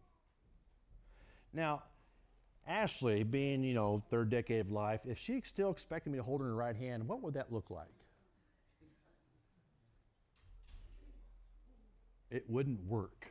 H: Now, Ashley, being, you know, third decade of life, if she still expected me to hold her in her right hand, what would that look like? It wouldn't work.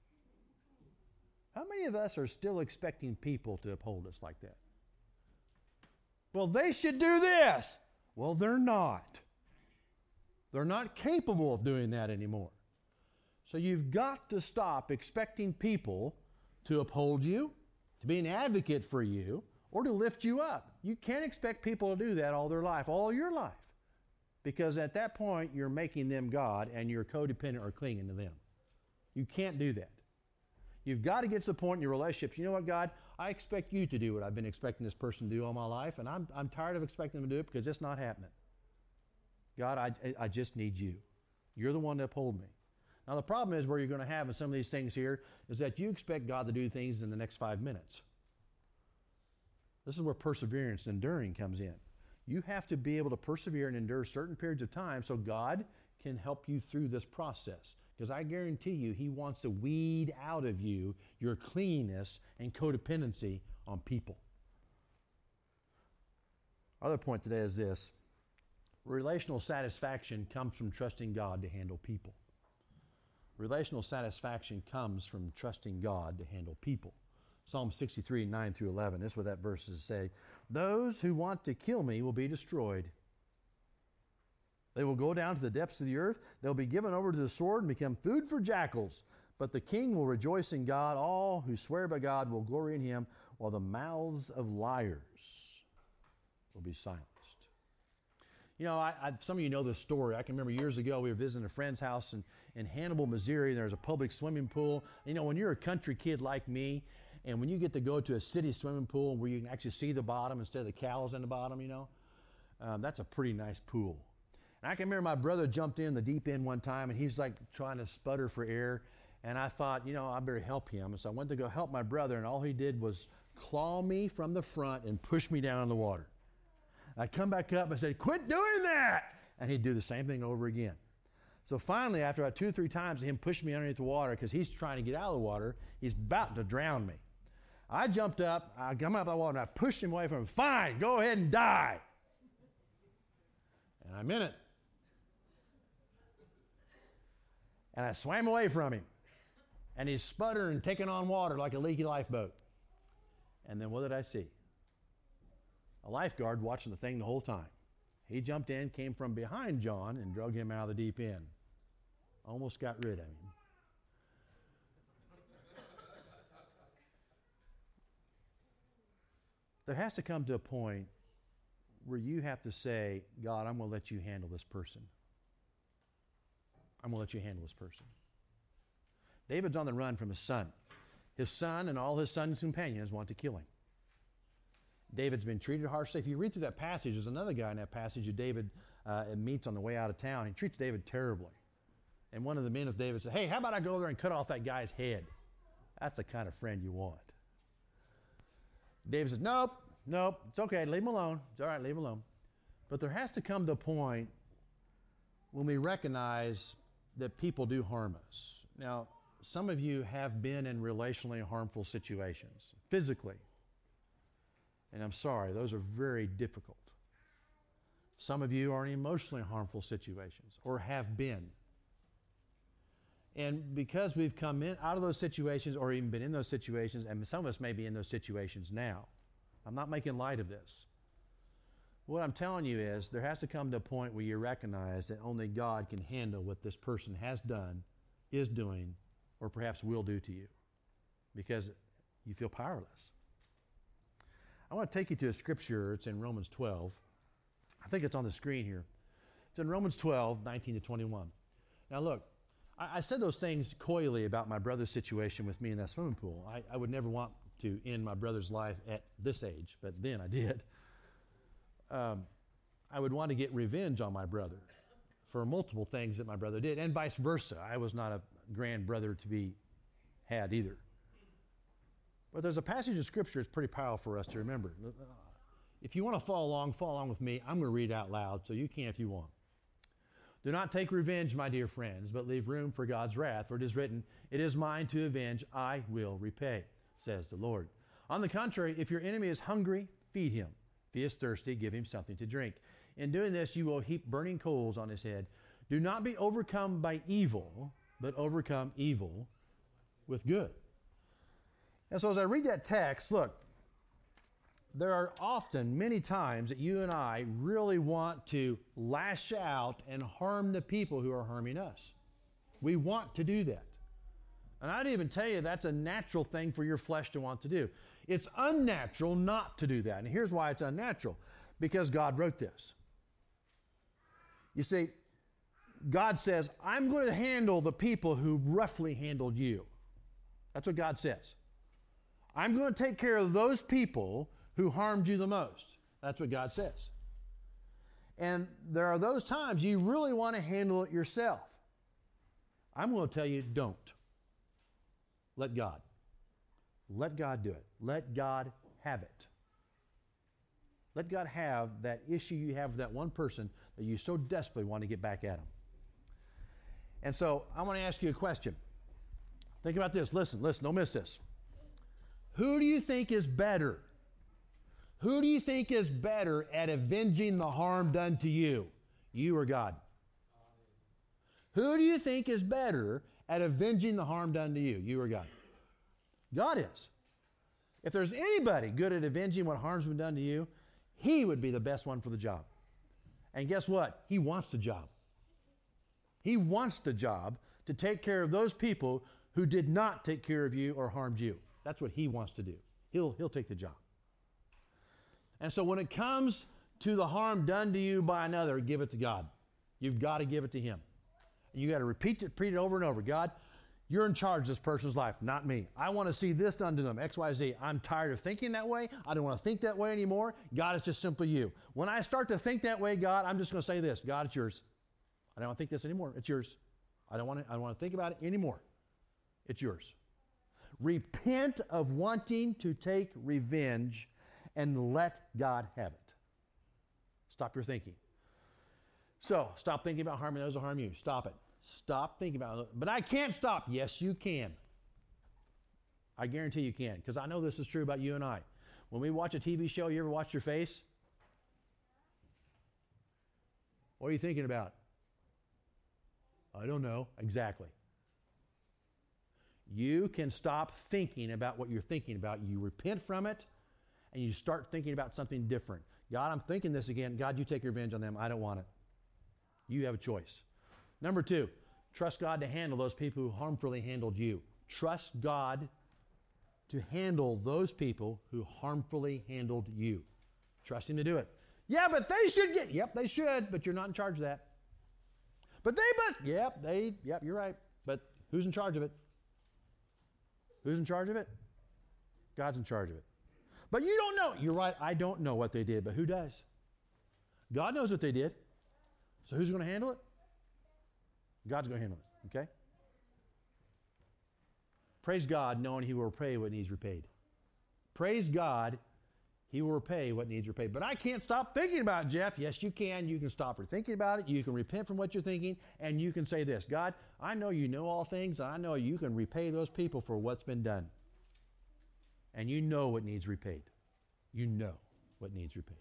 H: How many of us are still expecting people to uphold us like that? Well, they should do this. Well, they're not. They're not capable of doing that anymore. So you've got to stop expecting people to uphold you, to be an advocate for you, or to lift you up. You can't expect people to do that all their life, all your life. Because at that point, you're making them God and you're codependent or clinging to them. You can't do that. You've got to get to the point in your relationships, you know what, God, I expect you to do what I've been expecting this person to do all my life, and I'm, I'm tired of expecting them to do it because it's not happening. God, I, I just need you. You're the one to uphold me. Now, the problem is where you're going to have in some of these things here is that you expect God to do things in the next five minutes. This is where perseverance and enduring comes in. You have to be able to persevere and endure certain periods of time so God can help you through this process. Because I guarantee you, He wants to weed out of you your clinginess and codependency on people. Other point today is this. Relational satisfaction comes from trusting God to handle people. Relational satisfaction comes from trusting God to handle people. Psalm sixty-three, nine through eleven. This is what that verse is saying. Those who want to kill me will be destroyed. They will go down to the depths of the earth. They'll be given over to the sword and become food for jackals. But the king will rejoice in God. All who swear by God will glory in Him, while the mouths of liars will be silenced. You know, I, I, some of you know this story. I can remember years ago we were visiting a friend's house in, in Hannibal, Missouri. There was a public swimming pool. You know, when you're a country kid like me, and when you get to go to a city swimming pool where you can actually see the bottom instead of the cows in the bottom, you know, um, that's a pretty nice pool. And I can remember my brother jumped in the deep end one time, and he's like trying to sputter for air. And I thought, you know, I better help him. And so I went to go help my brother, and all he did was claw me from the front and push me down in the water. I come back up and I said, quit doing that! And he'd do the same thing over again. So finally, after about two or three times of him pushing me underneath the water, because he's trying to get out of the water, he's about to drown me. I jumped up, I come out of the water, and I pushed him away from him. Fine, go ahead and die. And I meant it. And I swam away from him. And he's sputtering, taking on water like a leaky lifeboat. And then what did I see? A lifeguard watching the thing the whole time. He jumped in, came from behind John, and drug him out of the deep end. Almost got rid of him. there has to come to a point where you have to say, God, I'm going to let you handle this person. I'm going to let you handle this person. David's on the run from his son. His son and all his son's companions want to kill him. David's been treated harshly. If you read through that passage, there's another guy in that passage who David uh, meets on the way out of town. He treats David terribly. And one of the men of David said, hey, how about I go over there and cut off that guy's head? That's the kind of friend you want. David says, nope, nope, it's okay, leave him alone. It's all right, leave him alone. But there has to come to a point when we recognize that people do harm us. Now, some of you have been in relationally harmful situations, physically. And I'm sorry, those are very difficult. Some of you are in emotionally harmful situations or have been. And because we've come in out of those situations or even been in those situations, and some of us may be in those situations now, I'm not making light of this. What I'm telling you is there has to come to a point where you recognize that only God can handle what this person has done, is doing, or perhaps will do to you, because you feel powerless. I want to take you to a scripture. It's in Romans twelve. I think it's on the screen here. It's in Romans twelve, nineteen to twenty-one. Now look, I, I said those things coyly about my brother's situation with me in that swimming pool. I, I would never want to end my brother's life at this age, but then I did. Um, I would want to get revenge on my brother for multiple things that my brother did, and vice versa. I was not a grand brother to be had either. But there's a passage of Scripture that's pretty powerful for us to remember. If you want to follow along, follow along with me. I'm going to read it out loud, so you can if you want. Do not take revenge, my dear friends, but leave room for God's wrath, for it is written, it is mine to avenge, I will repay, says the Lord. On the contrary, if your enemy is hungry, feed him. If he is thirsty, give him something to drink. In doing this, you will heap burning coals on his head. Do not be overcome by evil, but overcome evil with good. And so as I read that text, look, there are often, many times, that you and I really want to lash out and harm the people who are harming us. We want to do that. And I'd even tell you that's a natural thing for your flesh to want to do. It's unnatural not to do that. And here's why it's unnatural. Because God wrote this. You see, God says, I'm going to handle the people who roughly handled you. That's what God says. I'm going to take care of those people who harmed you the most. That's what God says. And there are those times you really want to handle it yourself. I'm going to tell you, don't. Let God. Let God do it. Let God have it. Let God have that issue you have with that one person that you so desperately want to get back at him. And so I want to ask you a question. Think about this. Listen, listen, don't miss this. Who do you think is better? Who do you think is better at avenging the harm done to you? You or God? Who do you think is better at avenging the harm done to you? You or God? God is. If there's anybody good at avenging what harm's been done to you, he would be the best one for the job. And guess what? He wants the job. He wants the job to take care of those people who did not take care of you or harmed you. That's what he wants to do. He'll, he'll take the job. And so when it comes to the harm done to you by another, give it to God. You've got to give it to him. And you got to repeat it, repeat it over and over. God, you're in charge of this person's life, not me. I want to see this done to them, X, Y, Z. I'm tired of thinking that way. I don't want to think that way anymore. God, it's just simply you. When I start to think that way, God, I'm just going to say this. God, it's yours. I don't want to think this anymore. It's yours. I don't want to, I don't want to think about it anymore. It's yours. Repent of wanting to take revenge and let God have it. Stop your thinking. So, stop thinking about harming those who harm you. Stop it. Stop thinking about it. But I can't stop. Yes, you can. I guarantee you can, because I know this is true about you and I. When we watch a T V show, you ever watch your face? What are you thinking about? I don't know. Exactly. You can stop thinking about what you're thinking about. You repent from it, and you start thinking about something different. God, I'm thinking this again. God, you take revenge on them. I don't want it. You have a choice. Number two, trust God to handle those people who harmfully handled you. Trust God to handle those people who harmfully handled you. Trust him to do it. Yeah, but they should get, yep, they should, but you're not in charge of that. But they must, yep, they, yep, you're right. But who's in charge of it? Who's in charge of it? God's in charge of it. But you don't know. You're right, I don't know what they did, but who does? God knows what they did. So who's going to handle it? God's going to handle it, okay? Praise God, knowing he will repay what needs repaid. Praise God, he will repay what needs repaid. But I can't stop thinking about it, Jeff. Yes, you can. You can stop thinking about it. You can repent from what you're thinking, and you can say this, God, I know you know all things, and I know you can repay those people for what's been done. And you know what needs repaid. You know what needs repaid.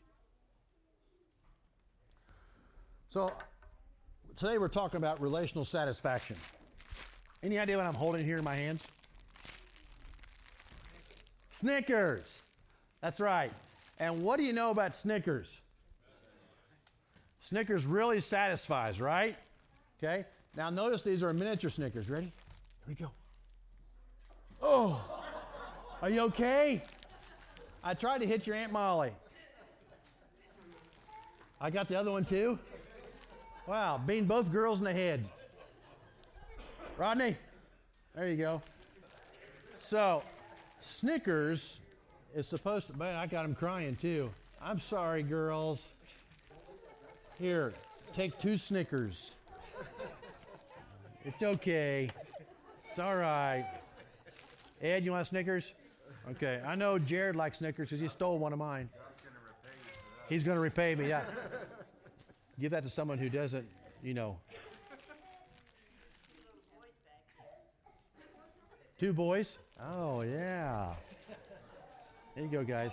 H: So, today we're talking about relational satisfaction. Any idea what I'm holding here in my hands? Snickers. That's right. And what do you know about Snickers? Snickers really satisfies, right? Okay. Now notice these are miniature Snickers. Ready? Here we go. Oh, are you okay? I tried to hit your Aunt Molly. I got the other one too. Wow, beating both girls in the head. Rodney, there you go. So, Snickers is supposed to, man, I got him crying too. I'm sorry, girls. Here, take two Snickers. It's okay. It's all right. Ed, you want Snickers? Okay, I know Jared likes Snickers because he stole one of mine. He's going to repay me, yeah. Give that to someone who doesn't, you know. Two boys? Oh, yeah. There you go, guys.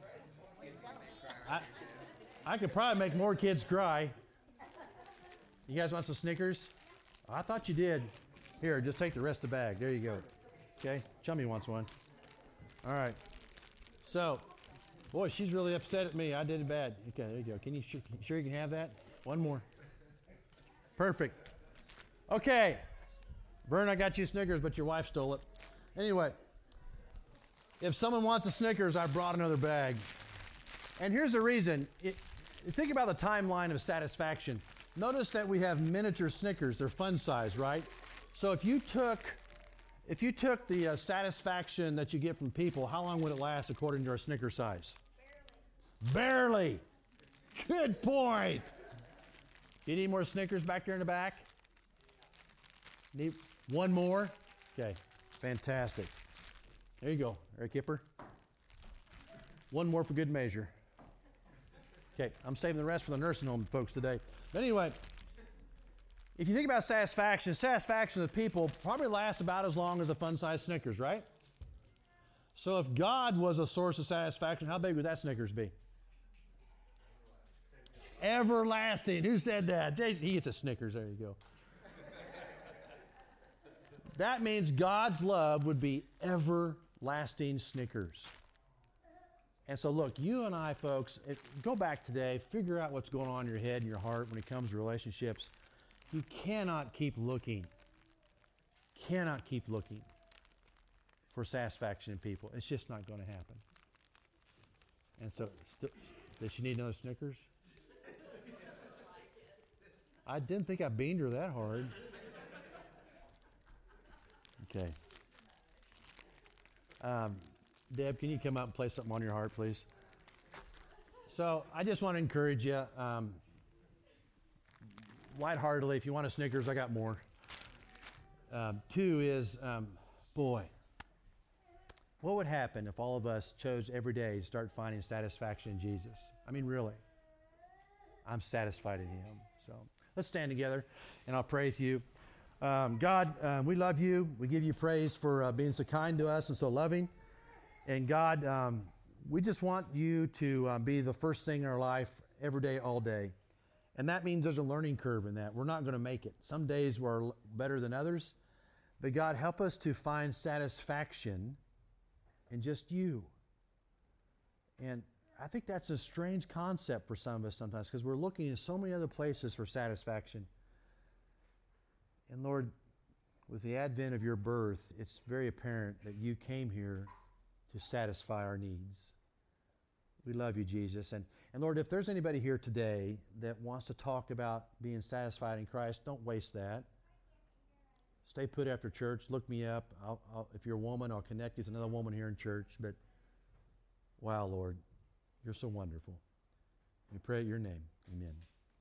H: I, I could probably make more kids cry. You guys want some Snickers? I thought you did. Here, just take the rest of the bag. There you go. Okay, Chummy wants one. All right. So, boy, she's really upset at me. I did it bad. Okay, there you go. Can you sure, sure you can have that? One more. Perfect. Okay. Vern, I got you Snickers, but your wife stole it. Anyway, if someone wants a Snickers, I brought another bag. And here's the reason. It, think about the timeline of satisfaction. Notice that we have miniature Snickers. They're fun size, right? So if you took, if you took the uh, satisfaction that you get from people, how long would it last according to our Snicker size? Barely. Barely. Good point. Do you need more Snickers back there in the back? Need one more? Okay, fantastic. There you go, Eric Kipper. One more for good measure. Okay, I'm saving the rest for the nursing home folks today. But anyway, if you think about satisfaction, satisfaction of people probably lasts about as long as a fun-sized Snickers, right? So if God was a source of satisfaction, how big would that Snickers be? Everlasting. Who said that? Jason, he gets a Snickers. There you go. That means God's love would be everlasting Snickers. And so look, you and I, folks, if, go back today, figure out what's going on in your head and your heart when it comes to relationships. You cannot keep looking, cannot keep looking for satisfaction in people. It's just not going to happen. And so, st- does she need another Snickers? I didn't think I beamed her that hard. Okay. Um, Deb, can you come out and play something on your heart, please? So I just want to encourage you, um, lightheartedly, if you want a Snickers, I got more. Um, two is, um, boy, what would happen if all of us chose every day to start finding satisfaction in Jesus? I mean, really. I'm satisfied in Him. So let's stand together, and I'll pray with you. Um, God, uh, we love you. We give you praise for uh, being so kind to us and so loving. And God, um, we just want you to uh, be the first thing in our life every day, all day. And that means there's a learning curve in that. We're not going to make it. Some days we're better than others. But God, help us to find satisfaction in just you. And I think that's a strange concept for some of us sometimes because we're looking in so many other places for satisfaction. And Lord, with the advent of your birth, it's very apparent that you came here to satisfy our needs. We love you, Jesus. And, and Lord, if there's anybody here today that wants to talk about being satisfied in Christ, don't waste that. Stay put after church. Look me up. I'll, I'll, if you're a woman, I'll connect you with another woman here in church. But wow, Lord, you're so wonderful. We pray at your name. Amen.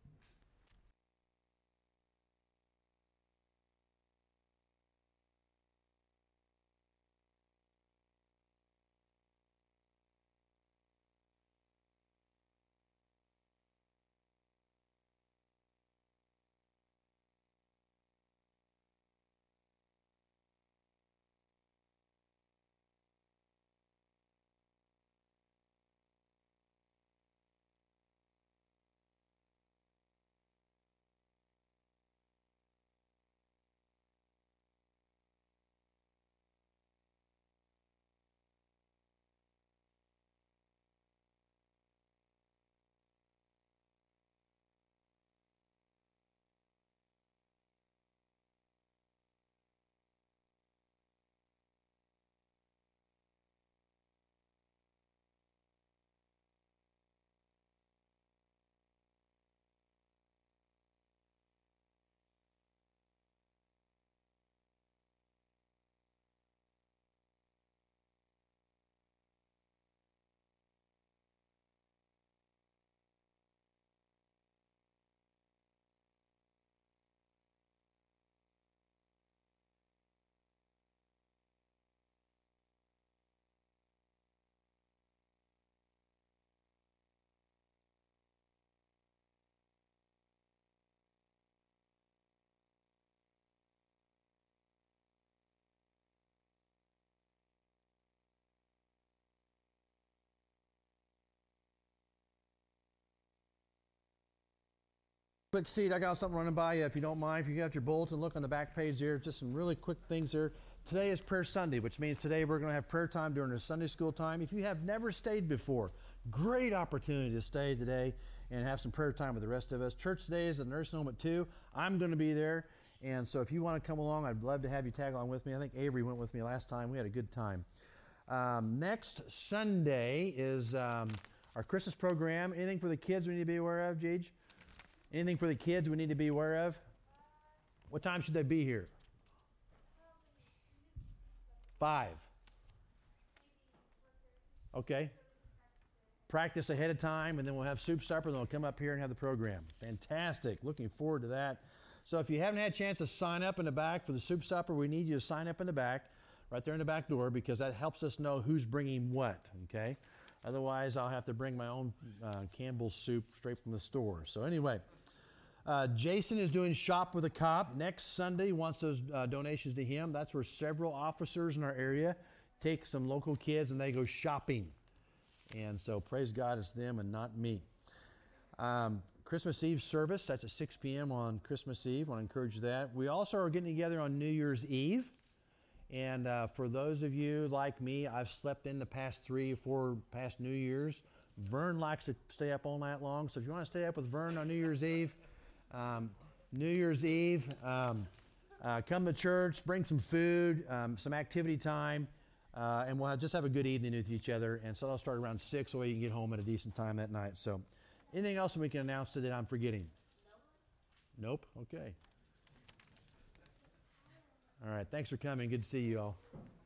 H: Quick seat, I got something running by you if you don't mind. If you got your bulletin, look on the back page there. Just some really quick things here. Today is Prayer Sunday, which means today we're going to have prayer time during the Sunday school time. If you have never stayed before, great opportunity to stay today and have some prayer time with the rest of us. Church today is at the nursing home at two. I'm going to be there. And so if you want to come along, I'd love to have you tag along with me. I think Avery went with me last time. We had a good time. Um, next Sunday is um, our Christmas program. Anything for the kids we need to be aware of, Jage? Anything for the kids we need to be aware of? What time should they be here? Five. Okay. Practice ahead of time, and then we'll have soup supper, and then we'll come up here and have the program. Fantastic. Looking forward to that. So if you haven't had a chance to sign up in the back for the soup supper, we need you to sign up in the back, right there in the back door, because that helps us know who's bringing what, okay? Otherwise, I'll have to bring my own uh, Campbell's soup straight from the store. So anyway, uh, Jason is doing Shop with a Cop. Next Sunday, he wants those uh, donations to him. That's where several officers in our area take some local kids and they go shopping. And so praise God, it's them and not me. Um, Christmas Eve service, that's at six p.m. on Christmas Eve. I want to encourage you that. We also are getting together on New Year's Eve. And uh, for those of you like me, I've slept in the past three or four past New Year's. Vern likes to stay up all night long. So if you want to stay up with Vern on New Year's Eve, um, New Year's Eve, um, uh, come to church, bring some food, um, some activity time, uh, and we'll have, just have a good evening with each other. And so that'll start around six, so you can get home at a decent time that night. So anything else we can announce today that I'm forgetting? Nope. Nope? Okay. All right. Thanks for coming. Good to see you all.